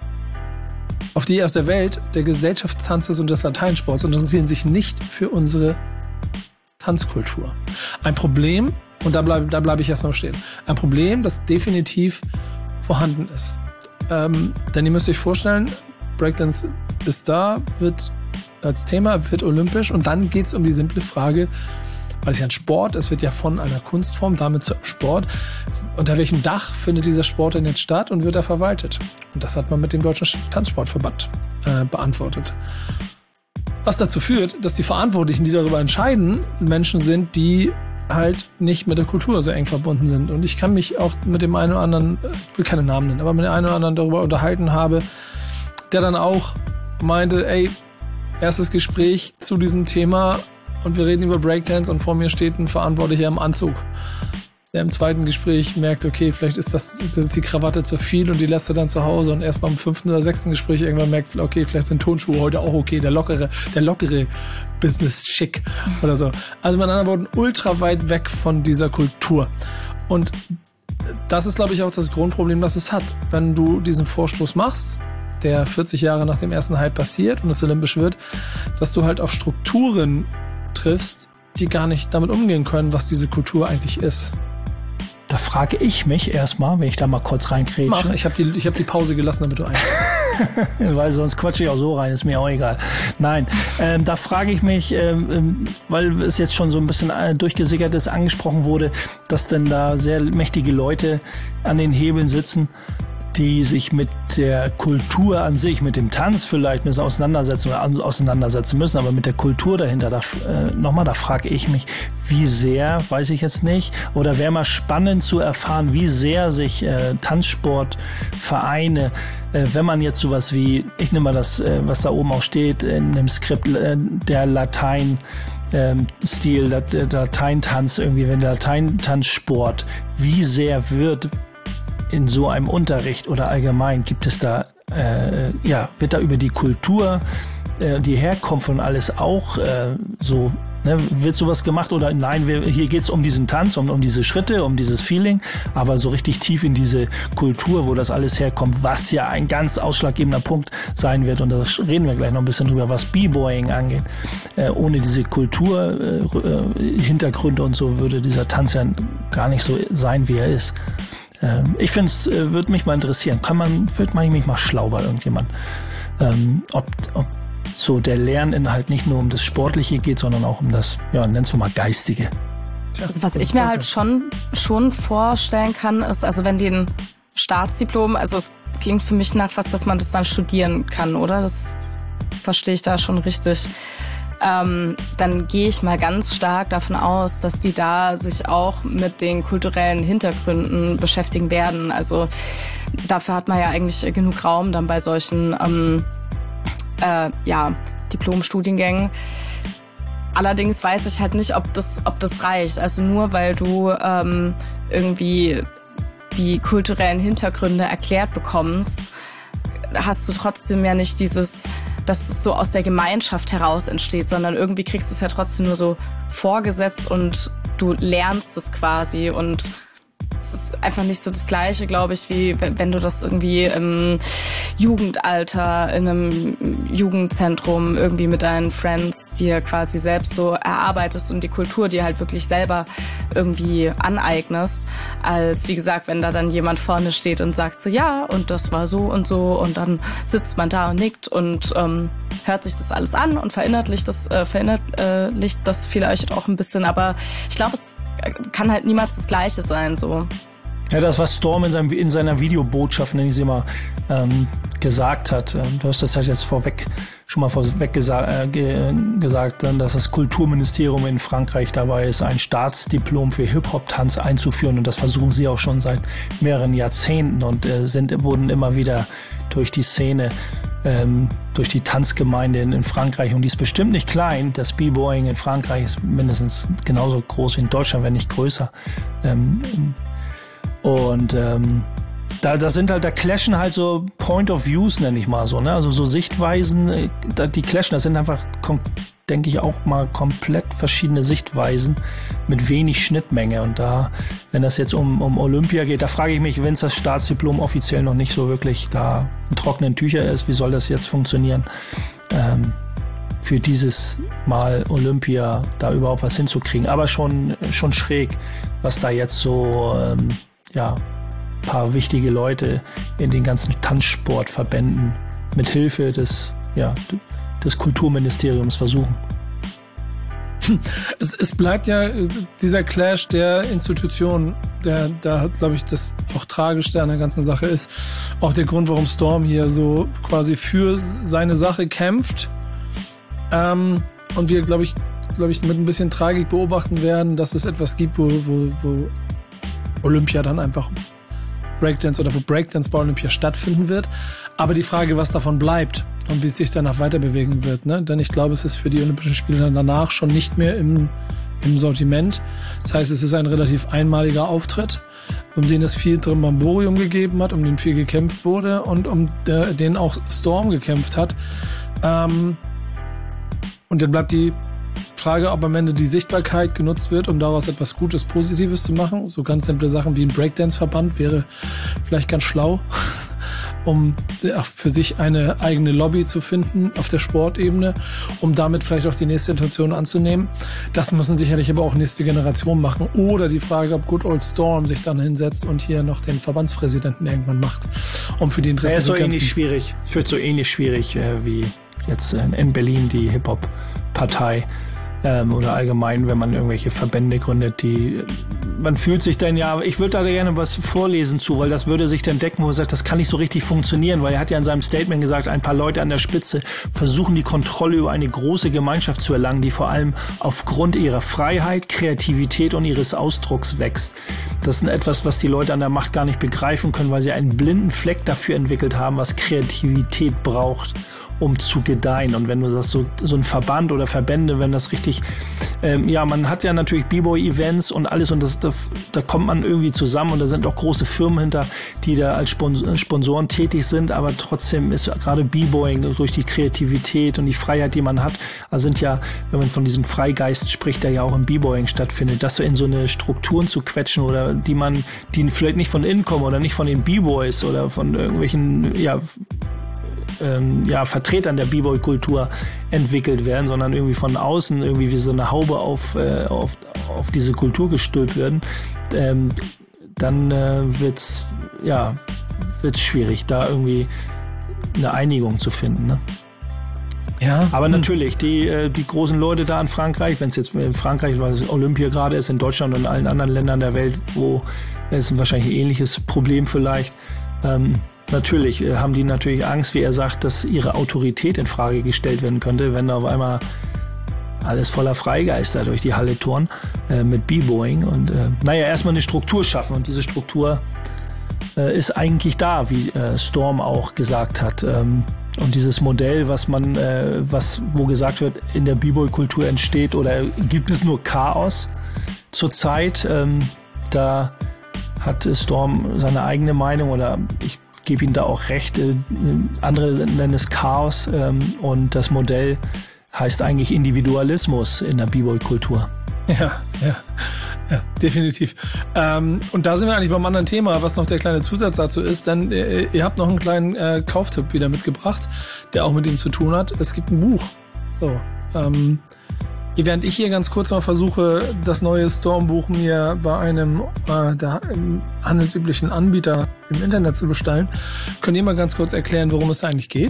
auf die aus der Welt der Gesellschaftstanzes und des Lateinsports und interessieren sich nicht für unsere Tanzkultur. Ein Problem, und da bleibe da bleib ich erst noch stehen, ein Problem, das definitiv vorhanden ist. Ähm, denn ihr müsst euch vorstellen, Breakdance ist da, wird als Thema, wird olympisch und dann geht es um die simple Frage, weil es ja ein Sport, es wird ja von einer Kunstform, damit zu einem Sport. Unter welchem Dach findet dieser Sport denn jetzt statt und wird er verwaltet? Und das hat man mit dem Deutschen Tanzsportverband äh, beantwortet. Was dazu führt, dass die Verantwortlichen, die darüber entscheiden, Menschen sind, die halt nicht mit der Kultur so eng verbunden sind. Und ich kann mich auch mit dem einen oder anderen, ich will keine Namen nennen, aber mit dem einen oder anderen darüber unterhalten habe, der dann auch meinte, ey, erstes Gespräch zu diesem Thema und wir reden über Breakdance und vor mir steht ein Verantwortlicher im Anzug, der im zweiten Gespräch merkt, okay, vielleicht ist das, das ist die Krawatte zu viel und die lässt er dann zu Hause und erst beim fünften oder sechsten Gespräch irgendwann merkt, okay, vielleicht sind Tonschuhe heute auch okay, der lockere, der lockere Business-Schick oder so. Also mit anderen Worten, ultra weit weg von dieser Kultur. Und das ist, glaube ich, auch das Grundproblem, das es hat. Wenn du diesen Vorstoß machst, der vierzig Jahre nach dem ersten Hype passiert und es olympisch wird, dass du halt auf Strukturen triffst, die gar nicht damit umgehen können, was diese Kultur eigentlich ist. Da frage ich mich erstmal, wenn ich da mal kurz reinkrätsche. Mach, ich habe die, ich hab die Pause gelassen, damit du ein. weil sonst quatsche ich auch so rein, ist mir auch egal. Nein, ähm, da frage ich mich, ähm, weil es jetzt schon so ein bisschen durchgesickert ist, angesprochen wurde, dass denn da sehr mächtige Leute an den Hebeln sitzen, die sich mit der Kultur an sich, mit dem Tanz vielleicht müssen auseinandersetzen oder auseinandersetzen müssen, aber mit der Kultur dahinter, da, äh, nochmal, da frage ich mich, wie sehr, weiß ich jetzt nicht, oder wäre mal spannend zu erfahren, wie sehr sich äh, Tanzsportvereine, äh, wenn man jetzt sowas wie, ich nehme mal das, äh, was da oben auch steht, in dem Skript, äh, der Latein, ähm, Stil, der, der Lateintanz irgendwie, wenn der Lateintanzsport, wie sehr wird in so einem Unterricht oder allgemein gibt es da, äh, ja, wird da über die Kultur, äh, die Herkunft und alles auch äh, so, ne, wird sowas gemacht oder nein, wir, hier geht's um diesen Tanz, um, um diese Schritte, um dieses Feeling, aber so richtig tief in diese Kultur, wo das alles herkommt, was ja ein ganz ausschlaggebender Punkt sein wird und da reden wir gleich noch ein bisschen drüber, was B-Boying angeht. Äh, ohne diese Kultur, äh, Hintergründe und so würde dieser Tanz ja gar nicht so sein, wie er ist. Ich finde es, äh, würde mich mal interessieren. Kann man, wird man mich mal schlau bei irgendjemand. Ähm, ob, ob so der Lerninhalt nicht nur um das Sportliche geht, sondern auch um das, ja, nenn's mal Geistige. Also was ich mir halt schon, schon vorstellen kann, ist, also wenn die ein Staatsdiplom, also es klingt für mich nach was, dass man das dann studieren kann, oder? Das verstehe ich da schon richtig. Ähm, dann gehe ich mal ganz stark davon aus, dass die da sich auch mit den kulturellen Hintergründen beschäftigen werden. Also dafür hat man ja eigentlich genug Raum dann bei solchen ähm, äh, ja, Diplom-Studiengängen. Allerdings weiß ich halt nicht, ob das, ob das reicht. Also nur weil du ähm, irgendwie die kulturellen Hintergründe erklärt bekommst, hast du trotzdem ja nicht dieses, dass es so aus der Gemeinschaft heraus entsteht, sondern irgendwie kriegst du es ja trotzdem nur so vorgesetzt und du lernst es quasi und es ist einfach nicht so das Gleiche, glaube ich, wie wenn du das irgendwie im Jugendalter in einem Jugendzentrum irgendwie mit deinen Friends dir quasi selbst so erarbeitest und die Kultur dir halt wirklich selber irgendwie aneignest, als wie gesagt, wenn da dann jemand vorne steht und sagt so, ja, und das war so und so und dann sitzt man da und nickt und ähm, hört sich das alles an und verinnerlicht das, äh, verinnerlicht das vielleicht auch ein bisschen, aber ich glaube, es kann halt niemals das Gleiche sein, so. Ja, das, was Storm in, seinem, in seiner Videobotschaft, nenne ich sie mal, ähm, gesagt hat. Ähm, du hast das halt jetzt vorweg, schon mal vorweg gesa- äh, ge- gesagt, dann, dass das Kulturministerium in Frankreich dabei ist, ein Staatsdiplom für Hip-Hop-Tanz einzuführen und das versuchen sie auch schon seit mehreren Jahrzehnten und äh, sind, wurden immer wieder durch die Szene, ähm, durch die Tanzgemeinde in, in Frankreich, und die ist bestimmt nicht klein, das B-Boying in Frankreich ist mindestens genauso groß wie in Deutschland, wenn nicht größer. Ähm, Und ähm, da, das sind halt, da clashen halt so Point of Views, nenne ich mal so, ne? Also so Sichtweisen, da, die clashen, das sind einfach, denke ich, auch mal komplett verschiedene Sichtweisen mit wenig Schnittmenge. Und da, wenn das jetzt um, um Olympia geht, da frage ich mich, wenn es das Staatsdiplom offiziell noch nicht so wirklich da in trockenen Tüchern ist, wie soll das jetzt funktionieren? Ähm, für dieses Mal Olympia da überhaupt was hinzukriegen. Aber schon, schon schräg, was da jetzt so, ähm, ja, paar wichtige Leute in den ganzen Tanzsportverbänden mit Hilfe des, ja, des Kulturministeriums versuchen. Es, es bleibt ja dieser Clash der Institutionen, der da, glaube ich, das auch Tragischste an der ganzen Sache ist. Auch der Grund, warum Storm hier so quasi für seine Sache kämpft. Ähm, und wir, glaube ich, glaube ich, mit ein bisschen Tragik beobachten werden, dass es etwas gibt, wo, wo, wo Olympia dann einfach Breakdance oder wo Breakdance bei Olympia stattfinden wird. Aber die Frage, was davon bleibt und wie es sich danach weiter bewegen wird, ne? Denn ich glaube, es ist für die Olympischen Spiele dann danach schon nicht mehr im, im Sortiment. Das heißt, es ist ein relativ einmaliger Auftritt, um den es viel Trimbamborium gegeben hat, um den viel gekämpft wurde und um der, den auch Storm gekämpft hat. Ähm, und dann bleibt die Frage, ob am Ende die Sichtbarkeit genutzt wird, um daraus etwas Gutes, Positives zu machen. So ganz simple Sachen wie ein Breakdance-Verband wäre vielleicht ganz schlau, um für sich eine eigene Lobby zu finden auf der Sportebene, um damit vielleicht auch die nächste Intention anzunehmen. Das müssen sicherlich aber auch nächste Generationen machen. Oder die Frage, ob Good Old Storm sich dann hinsetzt und hier noch den Verbandspräsidenten irgendwann macht um für die Interessen Er ist zu so kämpfen. ähnlich schwierig. Ich würde so ähnlich schwierig äh, wie jetzt in, in Berlin die Hip-Hop-Partei ähm, oder allgemein, wenn man irgendwelche Verbände gründet, die man fühlt sich dann ja, ich würde da gerne was vorlesen zu, weil das würde sich dann decken, wo er sagt, das kann nicht so richtig funktionieren, weil er hat ja in seinem Statement gesagt, ein paar Leute an der Spitze versuchen die Kontrolle über eine große Gemeinschaft zu erlangen, die vor allem aufgrund ihrer Freiheit, Kreativität und ihres Ausdrucks wächst. Das ist etwas, was die Leute an der Macht gar nicht begreifen können, weil sie einen blinden Fleck dafür entwickelt haben, was Kreativität braucht, um zu gedeihen. Und wenn du sagst, so, so ein Verband oder Verbände, wenn das richtig, ähm, ja, man hat ja natürlich B-Boy-Events und alles und das, da, da kommt man irgendwie zusammen und da sind auch große Firmen hinter, die da als Spons- Sponsoren tätig sind, aber trotzdem ist gerade B-Boying durch die Kreativität und die Freiheit, die man hat, also sind ja, wenn man von diesem Freigeist spricht, der ja auch im B-Boying stattfindet, das so in so eine Strukturen zu quetschen oder die man, die vielleicht nicht von innen kommen oder nicht von den B-Boys oder von irgendwelchen, ja, Ähm, ja, Vertretern der B-Boy-Kultur entwickelt werden, sondern irgendwie von außen irgendwie wie so eine Haube auf, äh, auf, auf diese Kultur gestülpt werden, ähm, dann äh, wird's, ja, wird's schwierig, da irgendwie eine Einigung zu finden, ne? Ja. Aber natürlich, die, äh, die großen Leute da in Frankreich, wenn es jetzt in Frankreich, weil es Olympia gerade ist, in Deutschland und in allen anderen Ländern der Welt, wo es wahrscheinlich ein ähnliches Problem vielleicht, ähm, natürlich äh, haben die natürlich Angst, wie er sagt, dass ihre Autorität in Frage gestellt werden könnte, wenn da auf einmal alles voller Freigeister durch die Halle turnen äh, mit B-Boying und äh, naja, erstmal eine Struktur schaffen und diese Struktur äh, ist eigentlich da, wie äh, Storm auch gesagt hat. Ähm, und dieses Modell, was man, äh, was wo gesagt wird, in der B-Boy-Kultur entsteht oder gibt es nur Chaos zurzeit, ähm, da hat Storm seine eigene Meinung oder ich gebe Ihnen da auch recht. Äh, andere nennen es Chaos ähm, und das Modell heißt eigentlich Individualismus in der B-Boy-Kultur. Ja, ja, ja, definitiv. Ähm, und da sind wir eigentlich beim anderen Thema, was noch der kleine Zusatz dazu ist, denn äh, ihr habt noch einen kleinen äh, Kauftipp wieder mitgebracht, der auch mit ihm zu tun hat. Es gibt ein Buch. So, ähm, während ich hier ganz kurz mal versuche, das neue Storm-Buch mir bei einem äh, der handelsüblichen Anbieter im Internet zu bestellen, könnt ihr mal ganz kurz erklären, worum es eigentlich geht?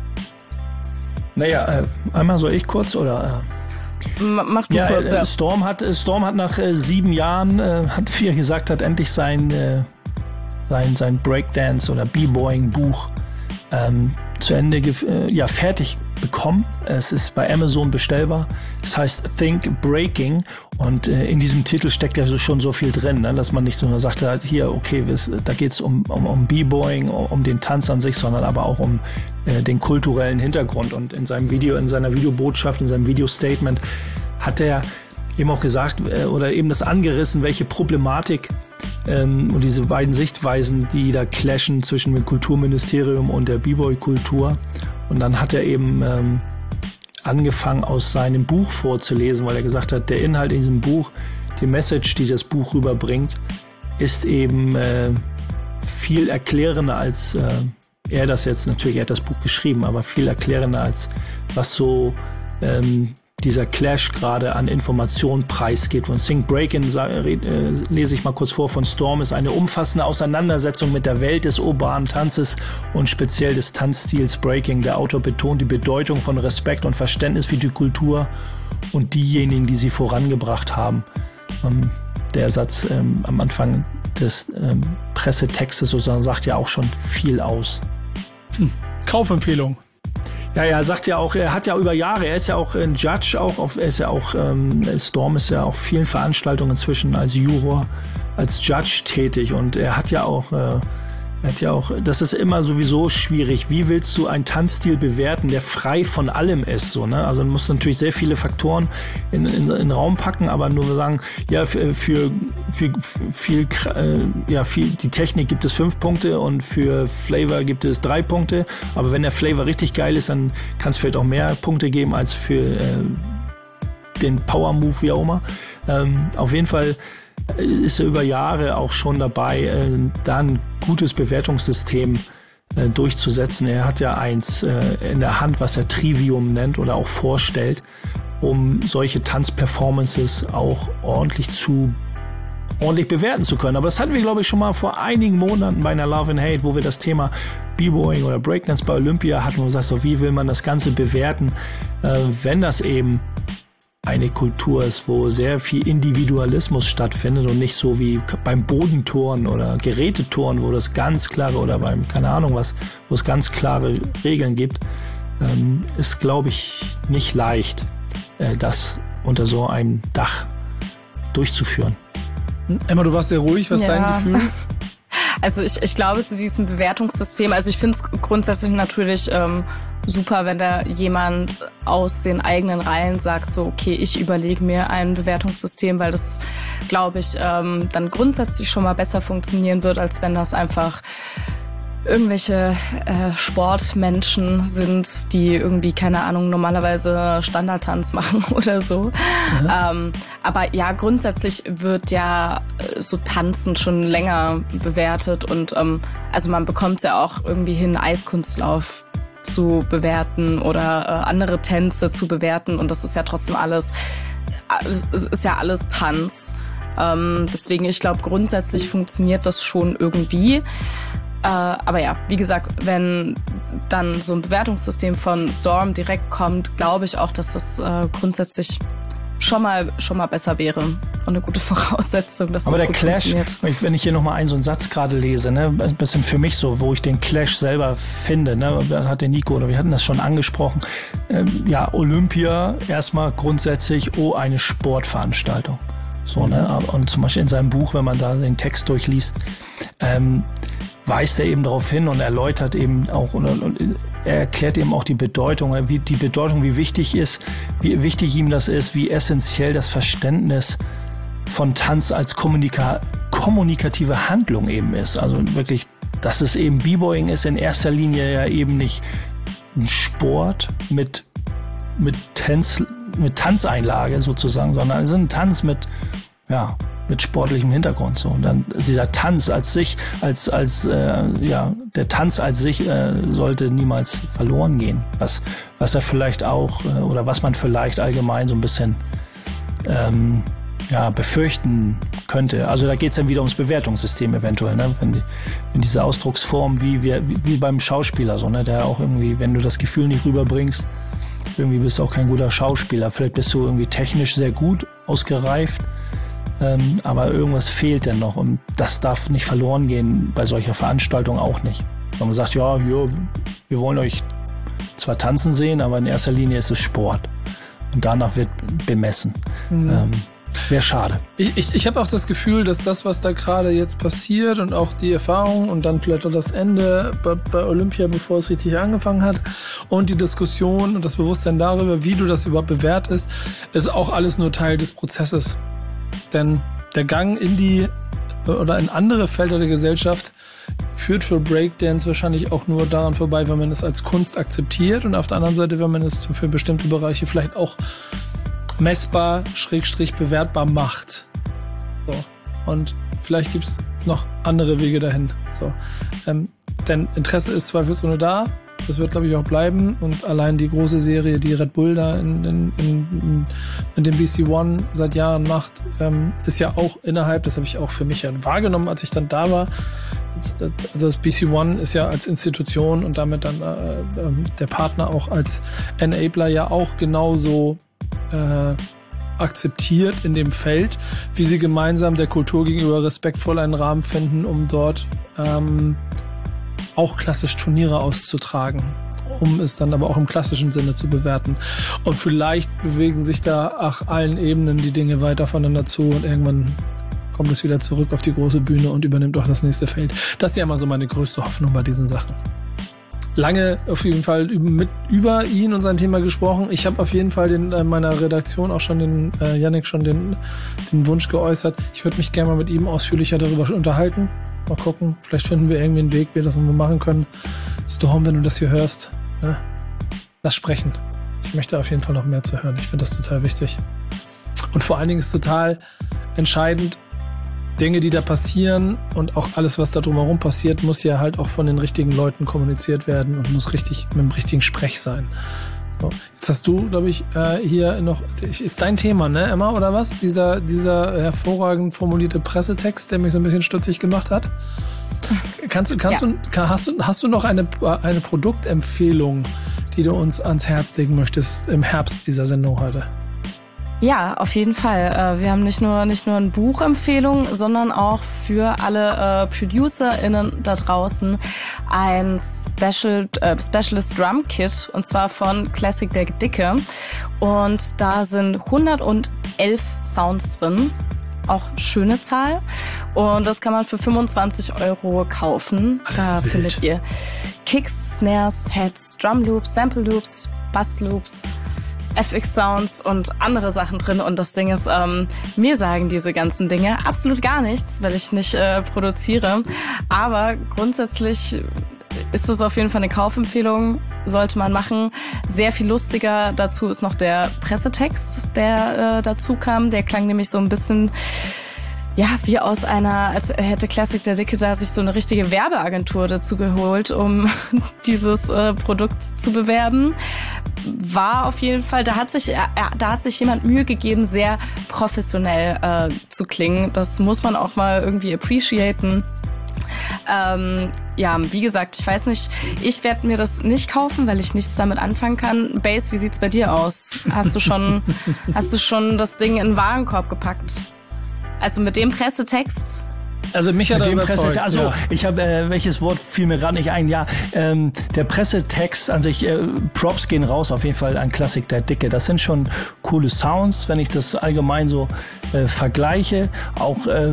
Naja, äh, einmal soll ich kurz oder... Äh Mach du ja, kurz, äh, ja. Storm hat Storm hat nach äh, sieben Jahren, äh, hat wie er gesagt hat, endlich sein äh, sein sein Breakdance oder B-Boying Buch ähm, zu Ende gef- äh, ja fertig bekommen. Es ist bei Amazon bestellbar. Es heißt Think Breaking und äh, in diesem Titel steckt ja so, schon so viel drin, ne, dass man nicht nur sagt, halt, hier okay, wir, da geht's um, um um B-Boying, um, um den Tanz an sich, sondern aber auch um äh, den kulturellen Hintergrund. Und in seinem Video, in seiner Videobotschaft, in seinem Video-Statement hat er eben auch gesagt äh, oder eben das angerissen, welche Problematik ähm, und diese beiden Sichtweisen, die da clashen zwischen dem Kulturministerium und der B-Boy-Kultur. Und dann hat er eben ähm, angefangen, aus seinem Buch vorzulesen, weil er gesagt hat, der Inhalt in diesem Buch, die Message, die das Buch rüberbringt, ist eben äh, viel erklärender als äh, er das jetzt, natürlich, er hat das Buch geschrieben, aber viel erklärender als was so ähm, dieser Clash gerade an Informationen preisgeht. Von Think Breaking äh, lese ich mal kurz vor von Storm, ist eine umfassende Auseinandersetzung mit der Welt des urbanen Tanzes und speziell des Tanzstils Breaking. Der Autor betont die Bedeutung von Respekt und Verständnis für die Kultur und diejenigen, die sie vorangebracht haben. Ähm, der Satz ähm, am Anfang des ähm, Pressetextes sozusagen sagt ja auch schon viel aus. Hm. Kaufempfehlung. Ja, er sagt ja auch, er hat ja über Jahre, er ist ja auch ein Judge, auch auf, er ist ja auch, ähm, Storm ist ja auf vielen Veranstaltungen inzwischen als Juror, als Judge tätig und er hat ja auch, äh, er hat ja auch, das ist immer sowieso schwierig. Wie willst du einen Tanzstil bewerten, der frei von allem ist, so, ne? Also, du musst natürlich sehr viele Faktoren in, in, in den Raum packen, aber nur sagen, ja, für, für, für viel, äh, ja, viel, die Technik gibt es fünf Punkte und für Flavor gibt es drei Punkte. Aber wenn der Flavor richtig geil ist, dann kann es vielleicht auch mehr Punkte geben als für, äh, den Power Move, wie auch immer. Ähm, auf jeden Fall ist er über Jahre auch schon dabei, äh, da ein gutes Bewertungssystem äh, durchzusetzen. Er hat ja eins äh, in der Hand, was er Trivium nennt oder auch vorstellt, um solche Tanzperformances auch ordentlich zu ordentlich bewerten zu können. Aber das hatten wir, glaube ich, schon mal vor einigen Monaten bei einer Love and Hate, wo wir das Thema B-Boying oder Breakdance bei Olympia hatten, wo wir gesagt, so wie will man das Ganze bewerten, äh, wenn das eben eine Kultur ist, wo sehr viel Individualismus stattfindet und nicht so wie beim Bodenturnen oder Geräteturnen, wo das ganz klare, oder beim, keine Ahnung was, wo es ganz klare Regeln gibt, ähm, ist, glaube ich, nicht leicht, äh, das unter so einem Dach durchzuführen. Emma, du warst sehr ruhig, was ist ja. dein Gefühl? Also ich, ich glaube zu diesem Bewertungssystem, also ich finde es grundsätzlich natürlich ähm, super, wenn da jemand aus den eigenen Reihen sagt, so okay, ich überlege mir ein Bewertungssystem, weil das, glaube ich, ähm, dann grundsätzlich schon mal besser funktionieren wird, als wenn das einfach irgendwelche äh, Sportmenschen sind, die irgendwie, keine Ahnung, normalerweise Standardtanz machen oder so. Mhm. Ähm, aber ja, grundsätzlich wird ja so Tanzen schon länger bewertet und ähm, also man bekommt es ja auch irgendwie hin, Eiskunstlauf zu bewerten oder äh, andere Tänze zu bewerten und das ist ja trotzdem alles, es ist ja alles Tanz. Ähm, deswegen, ich glaube, grundsätzlich funktioniert das schon irgendwie. Äh, aber ja, wie gesagt, wenn dann so ein Bewertungssystem von Storm direkt kommt, glaube ich auch, dass das äh, grundsätzlich schon mal schon mal besser wäre und eine gute Voraussetzung, dass aber das der gut Clash, funktioniert. wenn ich hier nochmal einen so einen Satz gerade lese, ne, ein bisschen für mich so, wo ich den Clash selber finde, ne, da hat der Nico, oder wir hatten das schon angesprochen, ähm, ja, Olympia erstmal grundsätzlich, oh, eine Sportveranstaltung. So, ne, und zum Beispiel in seinem Buch, wenn man da den Text durchliest, ähm, weist er eben darauf hin und erläutert eben auch und, und er erklärt eben auch die Bedeutung, wie die Bedeutung, wie wichtig ist, wie wichtig ihm das ist, wie essentiell das Verständnis von Tanz als kommunika- kommunikative Handlung eben ist. Also wirklich, dass es eben B-Boying ist in erster Linie ja eben nicht ein Sport mit mit Tanz mit Tanzeinlage sozusagen, sondern es ist ein Tanz mit ja mit sportlichem Hintergrund so und dann dieser Tanz als sich als als äh, ja der Tanz als sich äh, sollte niemals verloren gehen, was was er vielleicht auch äh, oder was man vielleicht allgemein so ein bisschen ähm, ja befürchten könnte. Also da geht's dann wieder ums Bewertungssystem eventuell, ne? Wenn, die, wenn diese Ausdrucksform wie wir wie, wie beim Schauspieler so, ne, der auch irgendwie, wenn du das Gefühl nicht rüberbringst, irgendwie bist du auch kein guter Schauspieler. Vielleicht bist du irgendwie technisch sehr gut ausgereift. Ähm, aber irgendwas fehlt denn noch und das darf nicht verloren gehen bei solcher Veranstaltung auch nicht. Wenn man sagt, ja, wir, wir wollen euch zwar tanzen sehen, aber in erster Linie ist es Sport und danach wird bemessen. Mhm. Ähm, Wäre schade. Ich, ich, ich habe auch das Gefühl, dass das, was da gerade jetzt passiert und auch die Erfahrung und dann vielleicht auch das Ende bei, bei Olympia, bevor es richtig angefangen hat und die Diskussion und das Bewusstsein darüber, wie du das überhaupt bewertest, ist auch alles nur Teil des Prozesses. Denn der Gang in die oder in andere Felder der Gesellschaft führt für Breakdance wahrscheinlich auch nur daran vorbei, wenn man es als Kunst akzeptiert und auf der anderen Seite, wenn man es für bestimmte Bereiche vielleicht auch messbar, schrägstrich bewertbar macht. So. Und vielleicht gibt's noch andere Wege dahin. So. Ähm, denn Interesse ist zweifelsohne da. Das wird, glaube ich, auch bleiben. Und allein die große Serie, die Red Bull da in, in, in, in dem B C One seit Jahren macht, ähm, ist ja auch innerhalb, das habe ich auch für mich ja wahrgenommen, als ich dann da war. Also das B C One ist ja als Institution und damit dann äh, der Partner auch als Enabler ja auch genauso äh, akzeptiert in dem Feld, wie sie gemeinsam der Kultur gegenüber respektvoll einen Rahmen finden, um dort ähm, auch klassisch Turniere auszutragen, um es dann aber auch im klassischen Sinne zu bewerten. Und vielleicht bewegen sich da auf allen Ebenen die Dinge weiter voneinander zu und irgendwann kommt es wieder zurück auf die große Bühne und übernimmt auch das nächste Feld. Das ist ja immer so meine größte Hoffnung bei diesen Sachen. Lange auf jeden Fall mit über ihn und sein Thema gesprochen. Ich habe auf jeden Fall in äh, meiner Redaktion auch schon den äh, Yannick schon den, den Wunsch geäußert. Ich würde mich gerne mal mit ihm ausführlicher darüber unterhalten. Mal gucken, vielleicht finden wir irgendwie einen Weg, wie wir das nochmal machen können. Storm, wenn du das hier hörst, ne? Lass sprechen. Ich möchte auf jeden Fall noch mehr zu hören. Ich finde das total wichtig. Und vor allen Dingen ist total entscheidend, Dinge, die da passieren und auch alles, was da drumherum passiert, muss ja halt auch von den richtigen Leuten kommuniziert werden und muss richtig mit dem richtigen Sprech sein. So, jetzt hast du, glaube ich, äh, hier noch, ist dein Thema, ne, Emma, oder was? Dieser, dieser hervorragend formulierte Pressetext, der mich so ein bisschen stutzig gemacht hat. Kannst du, kannst ja. du, hast du, hast du noch eine, eine Produktempfehlung, die du uns ans Herz legen möchtest im Herbst dieser Sendung heute? Ja, auf jeden Fall. Wir haben nicht nur nicht nur eine Buchempfehlung, sondern auch für alle äh, ProducerInnen da draußen ein Special äh, Specialist Drum Kit, und zwar von Classic der Dicke. Und da sind hundertelf Sounds drin. Auch schöne Zahl. Und das kann man für fünfundzwanzig Euro kaufen. Alles da wild. findet ihr Kicks, Snares, Heads, Drum Loops, Sample Loops, Bass Loops, F X Sounds und andere Sachen drin. Und das Ding ist, ähm, mir sagen diese ganzen Dinge absolut gar nichts, weil ich nicht äh, produziere. Aber grundsätzlich ist das auf jeden Fall eine Kaufempfehlung, sollte man machen. Sehr viel lustiger dazu ist noch der Pressetext, der äh, dazu kam. Der klang nämlich so ein bisschen, ja, wie aus einer, als hätte Classic der Dicke da sich so eine richtige Werbeagentur dazu geholt, um dieses äh, Produkt zu bewerben. War auf jeden Fall, da hat sich, äh, da hat sich jemand Mühe gegeben, sehr professionell äh, zu klingen. Das muss man auch mal irgendwie appreciaten. Ähm, ja, wie gesagt, ich weiß nicht, ich werde mir das nicht kaufen, weil ich nichts damit anfangen kann. Bass, wie sieht's bei dir aus? Hast du schon, hast du schon das Ding in den Warenkorb gepackt? Also mit dem Pressetext? Also mich hat Mit er dem überzeugt. Presse, also ja. ich habe, äh, welches Wort fiel mir gerade nicht ein? Ja, ähm, der Pressetext an sich, äh, Props gehen raus auf jeden Fall an Classic der Dicke. Das sind schon coole Sounds, wenn ich das allgemein so äh, vergleiche. Auch äh,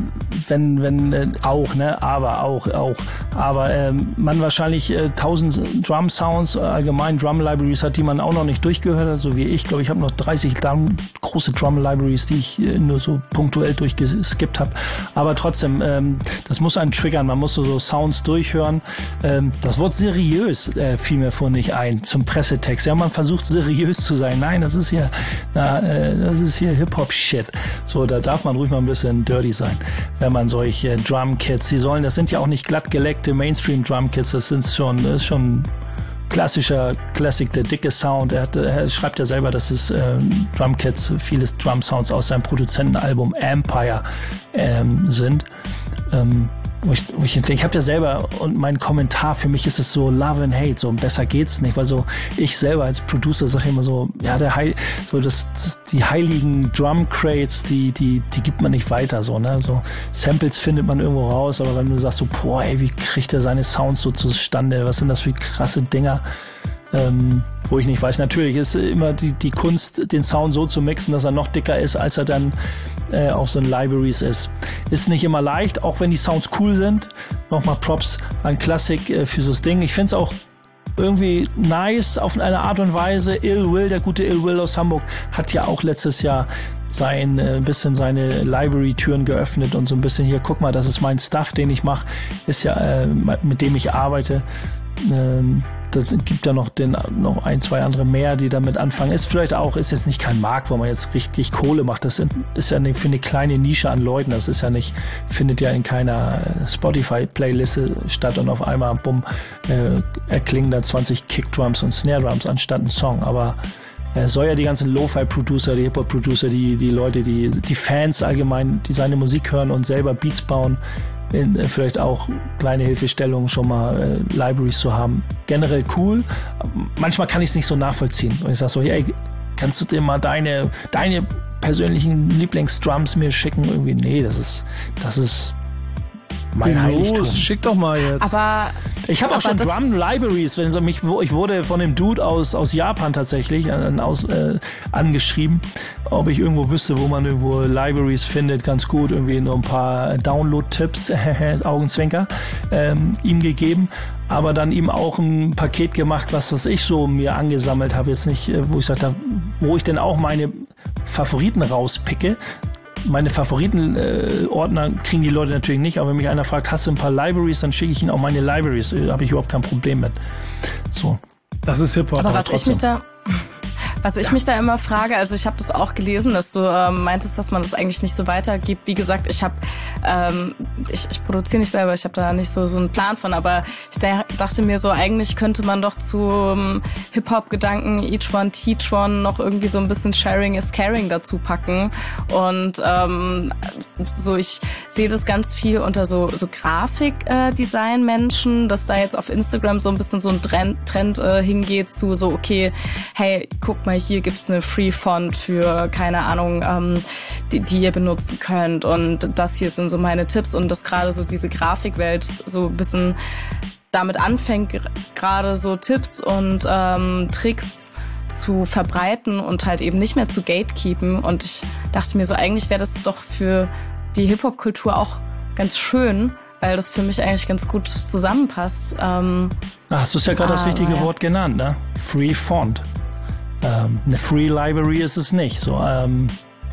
wenn, wenn äh, auch, ne, aber auch, auch, aber äh, man wahrscheinlich äh, tausend Drum Sounds, äh, allgemein Drum Libraries hat, die man auch noch nicht durchgehört hat, so wie ich. Ich glaube, ich habe noch dreißig Drum, große Drum Libraries, die ich äh, nur so punktuell durchgeskippt habe. Aber trotzdem, ähm, das muss einen triggern, man muss so, so Sounds durchhören. Ähm, das Wort seriös äh, fiel mir vorhin nicht ein zum Pressetext. Ja, man versucht seriös zu sein. Nein, das ist hier, na, äh, das ist hier Hip-Hop-Shit. So, da darf man ruhig mal ein bisschen dirty sein, wenn man solche Drum-Kits, die sollen, das sind ja auch nicht glatt geleckte Mainstream-Drum-Kits, das sind schon, das ist schon klassischer Classic, der dicke Sound. Er, hat, er schreibt ja selber, dass es ähm, Drumkits, vieles Drum Sounds aus seinem Produzentenalbum Empire ähm, sind. Ähm, wo ich, wo ich denke, ich habe ja selber, und mein Kommentar für mich ist es so Love and Hate, so besser geht's nicht, weil so ich selber als Producer sage immer so, ja, der Heil, so das, das die heiligen Drum Crates, die die die gibt man nicht weiter, so, ne, so Samples findet man irgendwo raus, aber wenn du sagst so, boah, ey, wie kriegt er seine Sounds so zustande, was sind das für krasse Dinger, ähm, wo ich nicht weiß, natürlich ist immer die die Kunst, den Sound so zu mixen, dass er noch dicker ist, als er dann äh, auf so einen Libraries ist. Ist nicht immer leicht, auch wenn die Sounds cool sind. Nochmal Props an Classic äh, für so das Ding. Ich find's auch irgendwie nice auf eine Art und Weise. Ill Will, der gute Ill Will aus Hamburg, hat ja auch letztes Jahr sein äh, bisschen seine Library-Türen geöffnet und so ein bisschen hier, guck mal, das ist mein Stuff, den ich mache, ist ja, äh, mit dem ich arbeite. Ähm, das gibt ja noch den noch ein, zwei andere mehr, die damit anfangen. Ist vielleicht auch, ist jetzt nicht kein Markt, wo man jetzt richtig Kohle macht. Das ist ja eine, für eine kleine Nische an Leuten. Das ist ja nicht, findet ja in keiner Spotify-Playliste statt und auf einmal, bumm, äh, erklingen da zwanzig Kickdrums und Snare-Drums anstatt ein Song. Aber er soll ja die ganzen Lo-Fi-Producer, die Hip-Hop-Producer, die, die Leute, die, die Fans allgemein, die seine Musik hören und selber Beats bauen, in, äh, vielleicht auch kleine Hilfestellungen schon mal äh, Libraries zu haben. Generell cool. Manchmal kann ich es nicht so nachvollziehen. Und ich sag so, hey, kannst du dir mal deine, deine persönlichen Lieblingsdrums mir schicken? Irgendwie, nee, das ist, das ist mein Heiligtum. Los, schick doch mal jetzt. Aber ich habe auch aber schon Drum Libraries, wenn so mich, wo ich wurde von dem Dude aus aus Japan tatsächlich äh, aus, äh, angeschrieben, ob ich irgendwo wüsste, wo man irgendwo Libraries findet, ganz gut, irgendwie nur ein paar Download-Tipps, Augenzwinker, ähm, ihm gegeben, aber dann ihm auch ein Paket gemacht, was das ich so mir angesammelt habe, jetzt nicht, wo ich sagte, wo ich denn auch meine Favoriten rauspicke. Meine Favoriten-Ordner äh, kriegen die Leute natürlich nicht, aber wenn mich einer fragt, hast du ein paar Libraries, dann schicke ich ihnen auch meine Libraries. Da habe ich überhaupt kein Problem mit. So. Das ist Hip-Hop. Aber was ich mich da, Was ich Ja. mich da immer frage, also ich habe das auch gelesen, dass du ähm, meintest, dass man das eigentlich nicht so weitergibt. Wie gesagt, ich habe, ähm, ich, ich produziere nicht selber, ich habe da nicht so so einen Plan von, aber ich de- dachte mir so, eigentlich könnte man doch zum Hip-Hop-Gedanken Each One Teach One noch irgendwie so ein bisschen Sharing is Caring dazu packen. Und ähm, so ich sehe das ganz viel unter so so Grafik-Design-Menschen, dass da jetzt auf Instagram so ein bisschen so ein Trend, Trend äh, hingeht zu so, okay, hey, guck mal, hier gibt's eine Free-Font für, keine Ahnung, ähm, die, die ihr benutzen könnt und das hier sind so meine Tipps und dass gerade so diese Grafikwelt so ein bisschen damit anfängt, gr- gerade so Tipps und ähm, Tricks zu verbreiten und halt eben nicht mehr zu gatekeepen und ich dachte mir so, eigentlich wäre das doch für die Hip-Hop-Kultur auch ganz schön, weil das für mich eigentlich ganz gut zusammenpasst. Ähm, Da hast du ja gerade das Ah, richtige ja. Wort genannt, ne? Free Font. Ähm, eine Free Library ist es nicht. So ähm,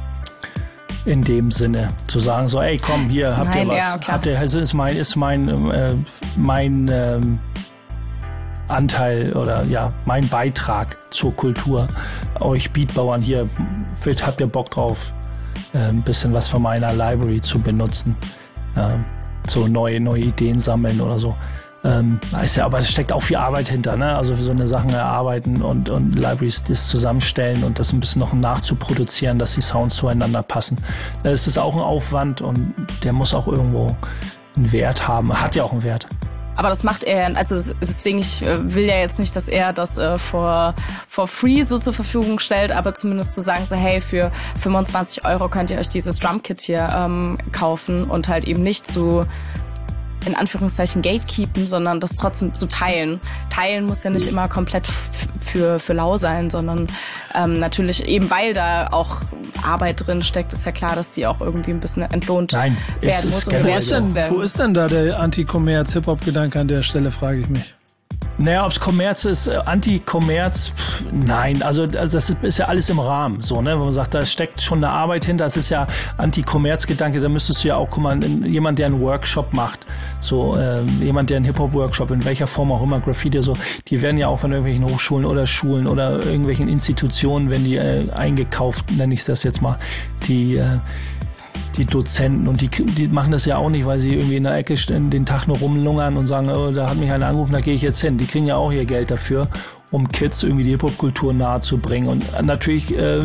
in dem Sinne zu sagen so, ey, komm, hier habt Nein, ihr was. ja, klar. Habt ihr, es ist mein, ist mein, äh, mein ähm, Anteil oder ja mein Beitrag zur Kultur. Euch Beatbauern hier, vielleicht habt ihr Bock drauf, äh, ein bisschen was von meiner Library zu benutzen. Ähm, so neue neue Ideen sammeln oder so. Ähm, ist ja, aber es steckt auch viel Arbeit hinter, ne? Also für so eine Sachen erarbeiten und, und Libraries das zusammenstellen und das ein bisschen noch nachzuproduzieren, dass die Sounds zueinander passen. Das ist auch ein Aufwand und der muss auch irgendwo einen Wert haben. Hat ja auch einen Wert. Aber das macht er, also deswegen, ich äh, will ja jetzt nicht, dass er das äh, for, for free so zur Verfügung stellt, aber zumindest zu sagen so, hey, für fünfundzwanzig Euro könnt ihr euch dieses Drumkit hier ähm, kaufen und halt eben nicht zu, in Anführungszeichen, gatekeepen, sondern das trotzdem zu teilen. Teilen muss ja nicht immer komplett f- für, für lau sein, sondern ähm, natürlich eben, weil da auch Arbeit drin steckt, ist ja klar, dass die auch irgendwie ein bisschen entlohnt Nein, es werden ist muss und generell Wo ist, gewertschätzt denn, werden wo muss. ist denn da der Anti-Kommerz-Hip-Hop-Gedanke an der Stelle, frage ich mich. Naja, ob's Kommerz ist, äh, Anti-Kommerz, pff, nein, also, also das ist, ist ja alles im Rahmen, so, ne, wenn man sagt, da steckt schon eine Arbeit hinter, das ist ja Anti-Kommerz-Gedanke, da müsstest du ja auch, guck mal, jemand, der einen Workshop macht, so, ähm, jemand, der einen Hip-Hop-Workshop, in welcher Form auch immer, Graffiti, so, die werden ja auch von irgendwelchen Hochschulen oder Schulen oder irgendwelchen Institutionen, wenn die äh, eingekauft, nenne ich das jetzt mal, die, äh, die Dozenten und die, die machen das ja auch nicht, weil sie irgendwie in der Ecke stehen, den Tag nur rumlungern und sagen, oh, da hat mich einer angerufen, da gehe ich jetzt hin. Die kriegen ja auch ihr Geld dafür, um Kids irgendwie die Hip-Hop-Kultur nahe zu bringen. Und natürlich, äh,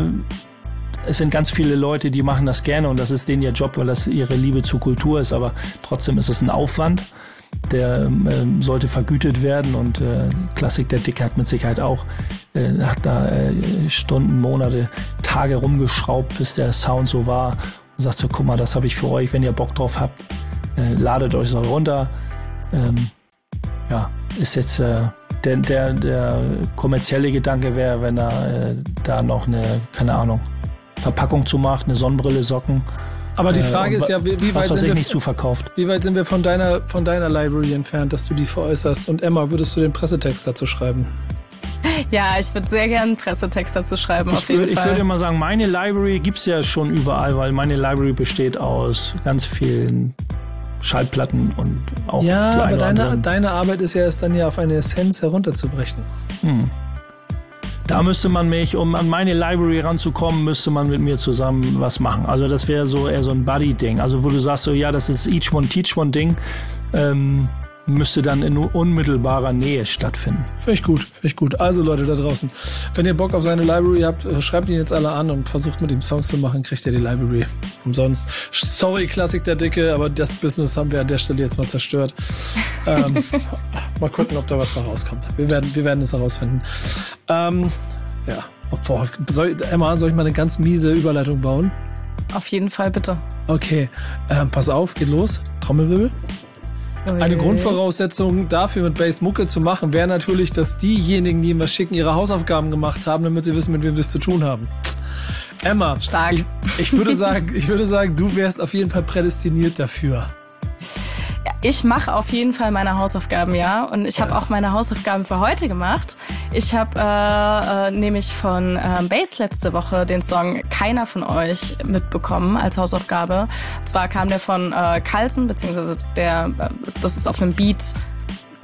es sind ganz viele Leute, die machen das gerne und das ist denen ihr Job, weil das ihre Liebe zur Kultur ist, aber trotzdem ist es ein Aufwand, der ähm, sollte vergütet werden und äh, Klassik der Dicke hat mit Sicherheit auch, äh, hat da äh, Stunden, Monate, Tage rumgeschraubt, bis der Sound so war. Und sagst du, guck mal, das habe ich für euch, wenn ihr Bock drauf habt, äh, ladet euch so runter. Ähm, ja, ist jetzt äh, der, der, der kommerzielle Gedanke wäre, wenn er äh, da noch eine, keine Ahnung, Verpackung zu macht, eine Sonnenbrille, Socken. Aber die äh, Frage und ist ja, wie, wie, was, weit was sind ich wir, nicht zu verkauft. wie weit sind wir von deiner, von deiner Library entfernt, dass du die veräußerst? Und Emma, würdest du den Pressetext dazu schreiben? Ja, ich würde sehr gerne einen Pressetext dazu schreiben, auf Ich, jeden würd, ich Fall. würde mal sagen, meine Library gibt's ja schon überall, weil meine Library besteht aus ganz vielen Schallplatten und auch Ja, die aber eine oder deine, anderen. deine Arbeit ist ja es dann ja auf eine Essenz herunterzubrechen. Hm. Da müsste man mich, um an meine Library ranzukommen, müsste man mit mir zusammen was machen. Also das wäre so eher so ein Buddy-Ding. Also wo du sagst so, ja, das ist Each One Teach One Ding, ähm, müsste dann in unmittelbarer Nähe stattfinden. Finde ich gut, finde ich gut. Also Leute da draußen, wenn ihr Bock auf seine Library habt, schreibt ihn jetzt alle an und versucht mit ihm Songs zu machen, kriegt ihr die Library umsonst. Sorry, Klassik der Dicke, aber das Business haben wir an der Stelle jetzt mal zerstört. ähm, mal gucken, ob da was noch rauskommt. Wir werden, wir werden es herausfinden. Ähm, ja, oh, boah, soll, Emma, soll ich mal eine ganz miese Überleitung bauen? Auf jeden Fall, bitte. Okay, ähm, pass auf, geht los. Trommelwirbel. Eine Grundvoraussetzung dafür, mit Bass Mucke zu machen, wäre natürlich, dass diejenigen, die ihm was schicken, ihre Hausaufgaben gemacht haben, damit sie wissen, mit wem sie es zu tun haben. Emma, Stark. Ich, ich würde sagen, ich würde sagen, du wärst auf jeden Fall prädestiniert dafür. Ja, ich mache auf jeden Fall meine Hausaufgaben, ja. Und ich habe auch meine Hausaufgaben für heute gemacht. Ich habe äh, äh, nämlich von äh, Bass letzte Woche den Song Keiner von euch mitbekommen als Hausaufgabe. Und zwar kam der von äh, Carlsen, beziehungsweise der, äh, das ist auf einem Beat,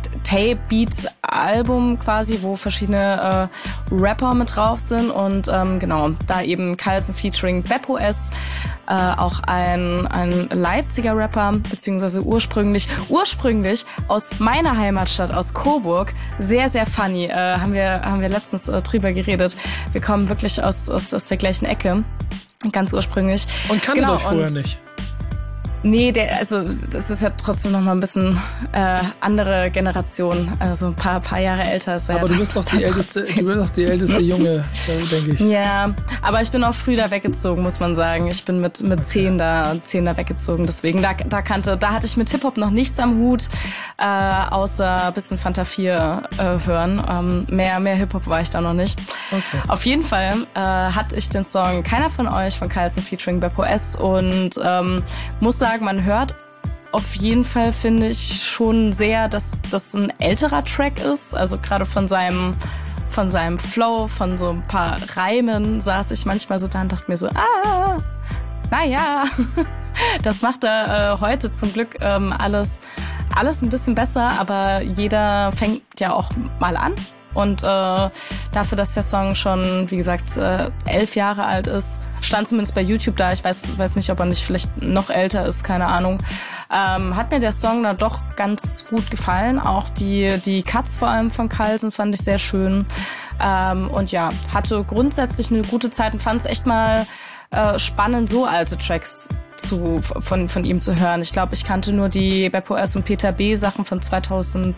Tape-Beat-Album quasi, wo verschiedene äh, Rapper mit drauf sind und ähm, genau, da eben Carlson featuring Beppo S, äh, auch ein ein Leipziger Rapper, beziehungsweise ursprünglich ursprünglich aus meiner Heimatstadt, aus Coburg, sehr, sehr funny, äh, haben wir haben wir letztens äh, drüber geredet. Wir kommen wirklich aus, aus, aus der gleichen Ecke, ganz ursprünglich. Und kannte genau, euch vorher und nicht? Nee, der, also das ist ja trotzdem noch mal ein bisschen äh, andere Generation, also ein paar paar Jahre älter ist er. Aber ja du bist doch die älteste, du bist doch die älteste Junge, äh, denke ich. Ja, aber ich bin auch früh da weggezogen, muss man sagen. Ich bin mit mit zehn da zehn da weggezogen, deswegen da da kannte, da hatte ich mit Hip Hop noch nichts am Hut, äh, außer ein bisschen Fanta vier äh, hören. Ähm, mehr mehr Hip Hop war ich da noch nicht. Okay. Auf jeden Fall äh, hatte ich den Song Keiner von euch von Carlson featuring Beppo S und ähm, muss sagen, man hört auf jeden Fall, finde ich, schon sehr, dass das ein älterer Track ist. Also gerade von seinem von seinem Flow, von so ein paar Reimen saß ich manchmal so da und dachte mir so, ah, naja, das macht er äh, heute zum Glück ähm, alles alles ein bisschen besser, aber jeder fängt ja auch mal an. Und äh, dafür, dass der Song schon, wie gesagt, äh, elf Jahre alt ist, stand zumindest bei YouTube da. Ich weiß weiß nicht, ob er nicht vielleicht noch älter ist, keine Ahnung. Ähm, hat mir der Song dann doch ganz gut gefallen. Auch die die Cuts vor allem von Carlson fand ich sehr schön. Ähm, und ja, hatte grundsätzlich eine gute Zeit und fand es echt mal äh, spannend, so alte Tracks zu von von ihm zu hören. Ich glaube, ich kannte nur die Beppo S und Peter B. Sachen von zweitausend.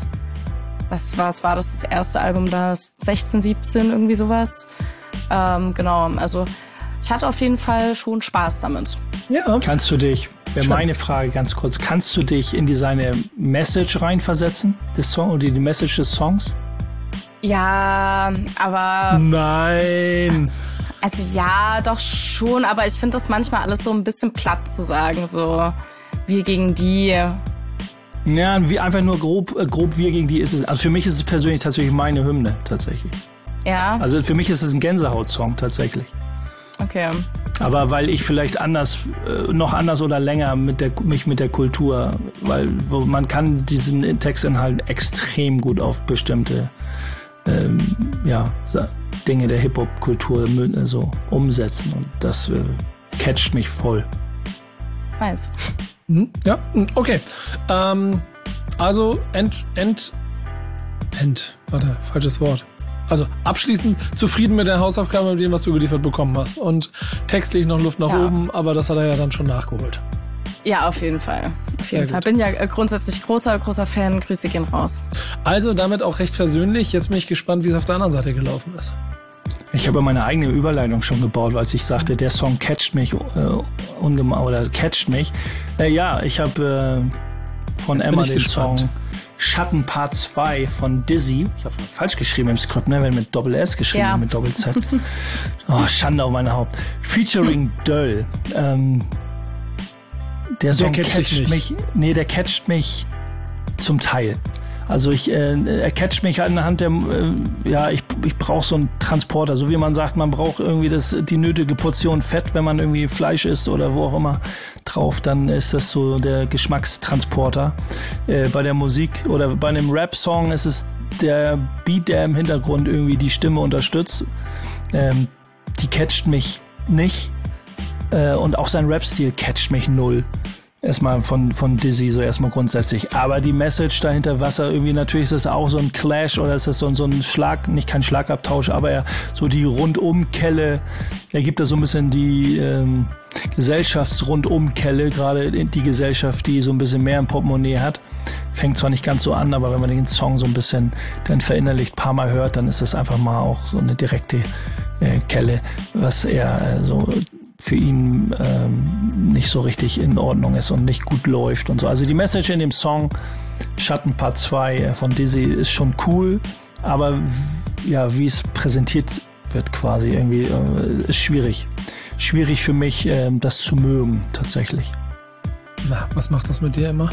Was was war das, das erste Album da? sechzehn, siebzehn, irgendwie sowas. Ähm, genau, also ich hatte auf jeden Fall schon Spaß damit. Ja. Kannst du dich, wäre meine Frage ganz kurz, kannst du dich in die seine Message reinversetzen, des Song oder die Message des Songs? Ja, aber... Nein. Also ja, doch schon, aber ich finde das manchmal alles so ein bisschen platt zu sagen, so wir gegen die... Ja, wie einfach nur grob, äh, grob wir gegen die ist es. Also für mich ist es persönlich tatsächlich meine Hymne, tatsächlich. Ja. Also für mich ist es ein Gänsehaut-Song, tatsächlich. Okay. Aber weil ich vielleicht anders, äh, noch anders oder länger mit der, mich mit der Kultur, weil wo man kann diesen Textinhalt extrem gut auf bestimmte, ähm, ja, Dinge der Hip-Hop-Kultur so umsetzen und das äh, catcht mich voll. Nice. Ja, okay. Ähm, also end, end, end, warte, falsches Wort. Also abschließend zufrieden mit der Hausaufgabe, mit dem, was du geliefert bekommen hast. Und textlich noch Luft nach ja. oben, aber das hat er ja dann schon nachgeholt. Ja, auf jeden Fall. Auf jeden Sehr Fall. gut. Bin ja grundsätzlich großer, großer Fan. Grüße gehen raus. Also damit auch recht versöhnlich. Jetzt bin ich gespannt, wie es auf der anderen Seite gelaufen ist. Ich habe meine eigene Überleitung schon gebaut, als ich sagte, der Song catcht mich, äh, ungema- oder catcht mich. Äh, ja, ich habe äh, von Jetzt bin Emma ich den gespannt. Song Schatten Part zwei von Dizzy. Ich habe falsch geschrieben im Skript, ne? Wenn mit Doppel S geschrieben, Ja. mit Doppel Z. Oh, Schande auf mein Haupt. Featuring Döll. Ähm, der Song catcht dich catcht nicht. mich. Nee, der catcht mich zum Teil. Also ich, äh, er catcht mich anhand der, äh, ja, ich, ich brauche so einen Transporter, so wie man sagt, man braucht irgendwie das, die nötige Portion Fett, wenn man irgendwie Fleisch isst oder wo auch immer drauf, dann ist das so der Geschmackstransporter. Äh, bei der Musik oder bei einem Rap-Song ist es der Beat, der im Hintergrund irgendwie die Stimme unterstützt. Ähm, die catcht mich nicht äh, und auch sein Rap-Stil catcht mich null. Erstmal von, von Dizzy, so erstmal grundsätzlich. Aber die Message dahinter, was er irgendwie, natürlich ist das auch so ein Clash oder ist das so, so ein Schlag, nicht kein Schlagabtausch, aber er, so die Rundumkelle, er gibt da so ein bisschen die ähm, Gesellschaftsrundumkelle, gerade die Gesellschaft, die so ein bisschen mehr im Portemonnaie hat. Fängt zwar nicht ganz so an, aber wenn man den Song so ein bisschen dann verinnerlicht, paar Mal hört, dann ist das einfach mal auch so eine direkte äh, Kelle, was er äh, so für ihn ähm, nicht so richtig in Ordnung ist und nicht gut läuft und so. Also die Message in dem Song Schatten Part zwei von Dizzy ist schon cool, aber ja, wie es präsentiert wird quasi irgendwie, äh, ist schwierig. Schwierig für mich, äh, das zu mögen, tatsächlich. Na, was macht das mit dir immer?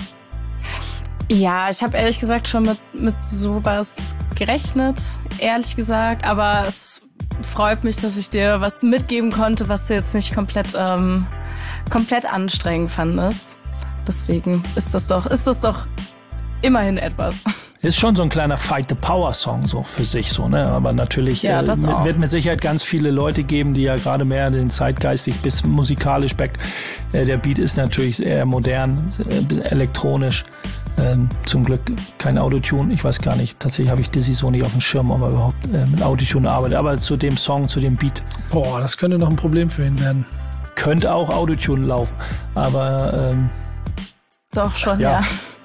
Ja, ich habe ehrlich gesagt schon mit, mit sowas gerechnet, ehrlich gesagt, aber es freut mich, dass ich dir was mitgeben konnte, was du jetzt nicht komplett ähm, komplett anstrengend fandest. Deswegen ist das doch ist das doch immerhin etwas. Ist schon so ein kleiner Fight the Power Song so für sich so, ne? Aber natürlich Ja, äh, das auch. wird mit Sicherheit ganz viele Leute geben, die ja gerade mehr den zeitgeistig bis musikalisch back. Äh, der Beat ist natürlich eher modern, äh, bisschen elektronisch. Ähm, zum Glück kein Autotune. Ich weiß gar nicht. Tatsächlich habe ich Dizzy so nicht auf dem Schirm, ob er überhaupt äh, mit Autotune arbeitet. Aber zu dem Song, zu dem Beat Boah, das könnte noch ein Problem für ihn werden. könnte auch Autotune laufen. Aber ähm, Doch, schon, Ja. ja.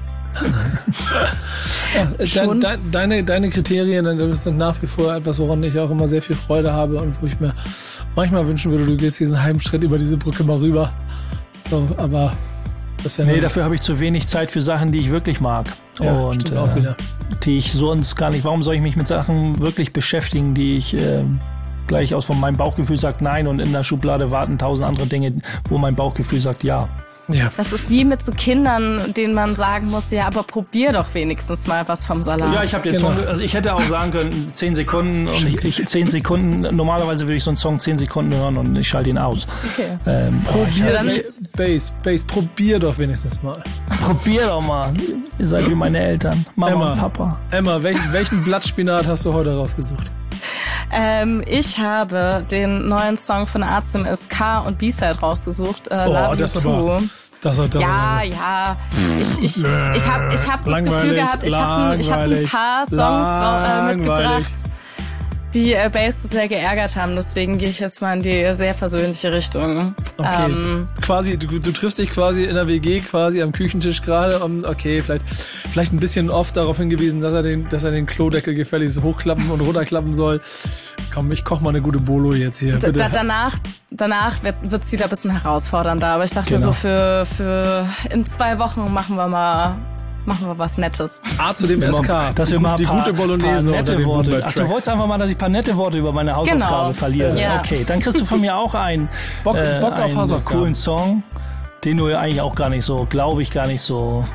Ja, de, Schon. de, deine, deine Kriterien, das sind nach wie vor etwas, woran ich auch immer sehr viel Freude habe und wo ich mir manchmal wünschen würde, du gehst diesen halben Schritt über diese Brücke mal rüber. So, aber das wäre nee, dafür habe ich zu wenig Zeit für Sachen, die ich wirklich mag. ja, und stimmt auch wieder. die ich sonst gar nicht. Warum soll ich mich mit Sachen wirklich beschäftigen, die ich äh, gleich aus von meinem Bauchgefühl sagt nein und in der Schublade warten tausend andere Dinge, wo mein Bauchgefühl sagt ja. Ja. Das ist wie mit so Kindern, denen man sagen muss, ja, aber probier doch wenigstens mal was vom Salat. Ja, ich habe den Genau. Song, also ich hätte auch sagen können, zehn Sekunden und ich, ich zehn Sekunden, normalerweise würde ich so einen Song zehn Sekunden hören und ich schalte ihn aus. Okay. Ähm, Probier, dann- Ba- Bass, Bass, probier doch wenigstens mal. probier doch mal. Ihr seid wie meine Eltern, Mama Emma. und Papa. Emma, welchen, welchen Blattspinat hast du heute rausgesucht? Ähm, ich habe den neuen Song von Arzt im S K und B-Side rausgesucht. Äh, Oh, Love das You aber- Too. Das, das, Ja, ja. Ich, ich, ich habe ich hab das Gefühl Langweilig, gehabt, ich habe ich hab ein langweilig, paar Songs ra- äh, langweilig. mitgebracht, die äh, Bass sehr geärgert haben. Deswegen gehe ich jetzt mal in die sehr versöhnliche Richtung. Okay, Ähm, quasi, du, du triffst dich quasi in der W G, quasi am Küchentisch gerade und okay, vielleicht, vielleicht ein bisschen oft darauf hingewiesen, dass er den, dass er den Klodeckel gefälligst hochklappen und runterklappen soll. Komm, ich koch mal eine gute Bolo jetzt hier, da, bitte. danach danach wird wird's wieder ein bisschen herausfordernder. Aber ich dachte mir Genau. so, für, für in zwei Wochen machen wir mal machen wir was Nettes. A zu dem S K, Dass wir die, mal die ein paar, gute Bolognese paar unter nette den Worte. Moonlight Ach, du Tracks. wolltest einfach mal, dass ich ein paar nette Worte über meine Hausaufgabe Genau. verliere. Ja. Okay, dann kriegst du von mir auch einen, Bock- äh, Bock auf einen Hausaufgaben. coolen Song, den du ja eigentlich auch gar nicht so, glaube ich, gar nicht so.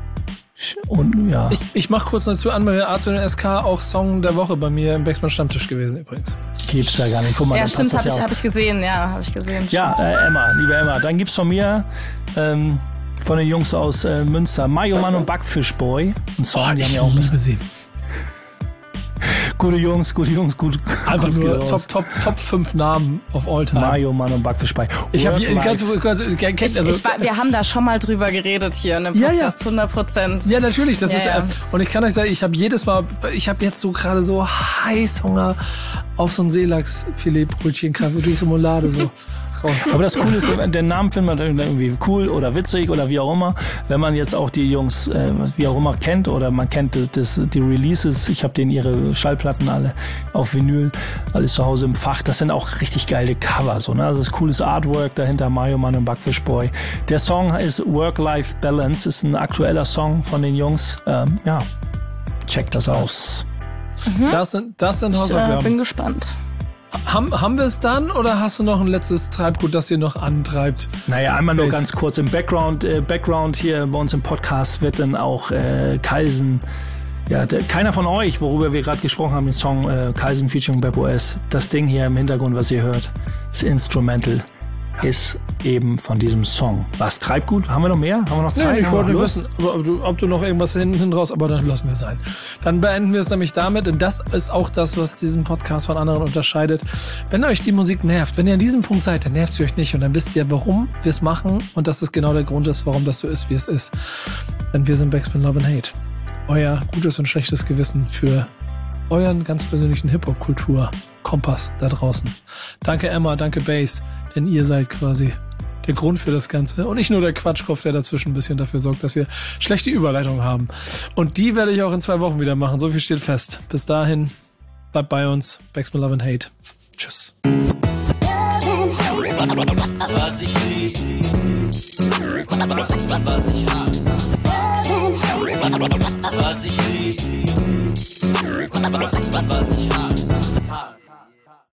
Und ja. Ich, ich mach kurz dazu an, bei A zu dem S K auch Song der Woche bei mir im Backspin Stammtisch gewesen übrigens. Gibt's ja gar nicht. Guck mal, Ja, dann stimmt, passt das habe ich, ja hab ich gesehen, ja, habe ich gesehen. Ja, äh, Emma, liebe Emma, dann gibt's von mir ähm, von den Jungs aus äh, Münster, Mayo Mann und Backfischboy. Ein Song, die haben ja auch ein bisschen sie. gute Jungs, gute Jungs, gut. Einfach gut nur raus. Top, Top, Top fünf Namen of all time. Mayo Mann und Backfischboy. Ich habe Work ganz, Life. ganz, ganz, Ich, also, ich, war- wir haben da schon mal drüber geredet hier in dem Ja, ja. Podcast, hundert Prozent. ja, natürlich, das Ja, ist, ja. äh, und ich kann euch sagen, ich habe jedes Mal, ich habe jetzt so gerade so Heißhunger auf so ein Seelachsfiletbrötchen, gerade durch Remoulade so raus. Aber das Coole ist, den Namen findet man irgendwie cool oder witzig oder wie auch immer. Wenn man jetzt auch die Jungs äh, wie auch immer kennt oder man kennt das, die Releases, ich habe denen ihre Schallplatten alle auf Vinyl, alles zu Hause im Fach. Das sind auch richtig geile Cover. So, ne? Also das ist cooles Artwork dahinter, Mayo Mann und Backfish Boy. Der Song ist Work-Life Balance, ist ein aktueller Song von den Jungs. Ähm, ja, checkt das aus. Das sind, das sind Ich äh, Hausaufgaben. bin gespannt. Haben, haben wir es dann oder hast du noch ein letztes Treibgut, das ihr noch antreibt? Naja, einmal nur Bass. ganz kurz im Background, äh, Background hier bei uns im Podcast wird dann auch äh, Kalsen, ja, der, keiner von euch, worüber wir gerade gesprochen haben, den Song äh, Kalsen featuring Beb O S, das Ding hier im Hintergrund, was ihr hört, das Instrumental, ist eben von diesem Song. Was, Treibgut? Haben wir noch mehr? Haben wir noch Zeit? Nee, ich Haben wir wollte noch nicht Lust? wissen, ob du, ob du noch irgendwas hinten raus, aber dann lassen wir es sein. Dann beenden wir es nämlich damit, und das ist auch das, was diesen Podcast von anderen unterscheidet. Wenn euch die Musik nervt, wenn ihr an diesem Punkt seid, dann nervt sie euch nicht, und dann wisst ihr, warum wir es machen, und dass es genau der Grund ist, warum das so ist, wie es ist. Denn wir sind Backspin Love and Hate. Euer gutes und schlechtes Gewissen für euren ganz persönlichen Hip-Hop-Kultur-Kompass da draußen. Danke Emma, danke Bass, denn ihr seid quasi der Grund für das Ganze und nicht nur der Quatschkopf, der dazwischen ein bisschen dafür sorgt, dass wir schlechte Überleitung haben. Und die werde ich auch in zwei Wochen wieder machen, so viel steht fest. Bis dahin, bleibt bei uns, Backspin Love and Hate. Tschüss. Was ich lieb, was ich hasse. Was ich lieb, was ich hasse.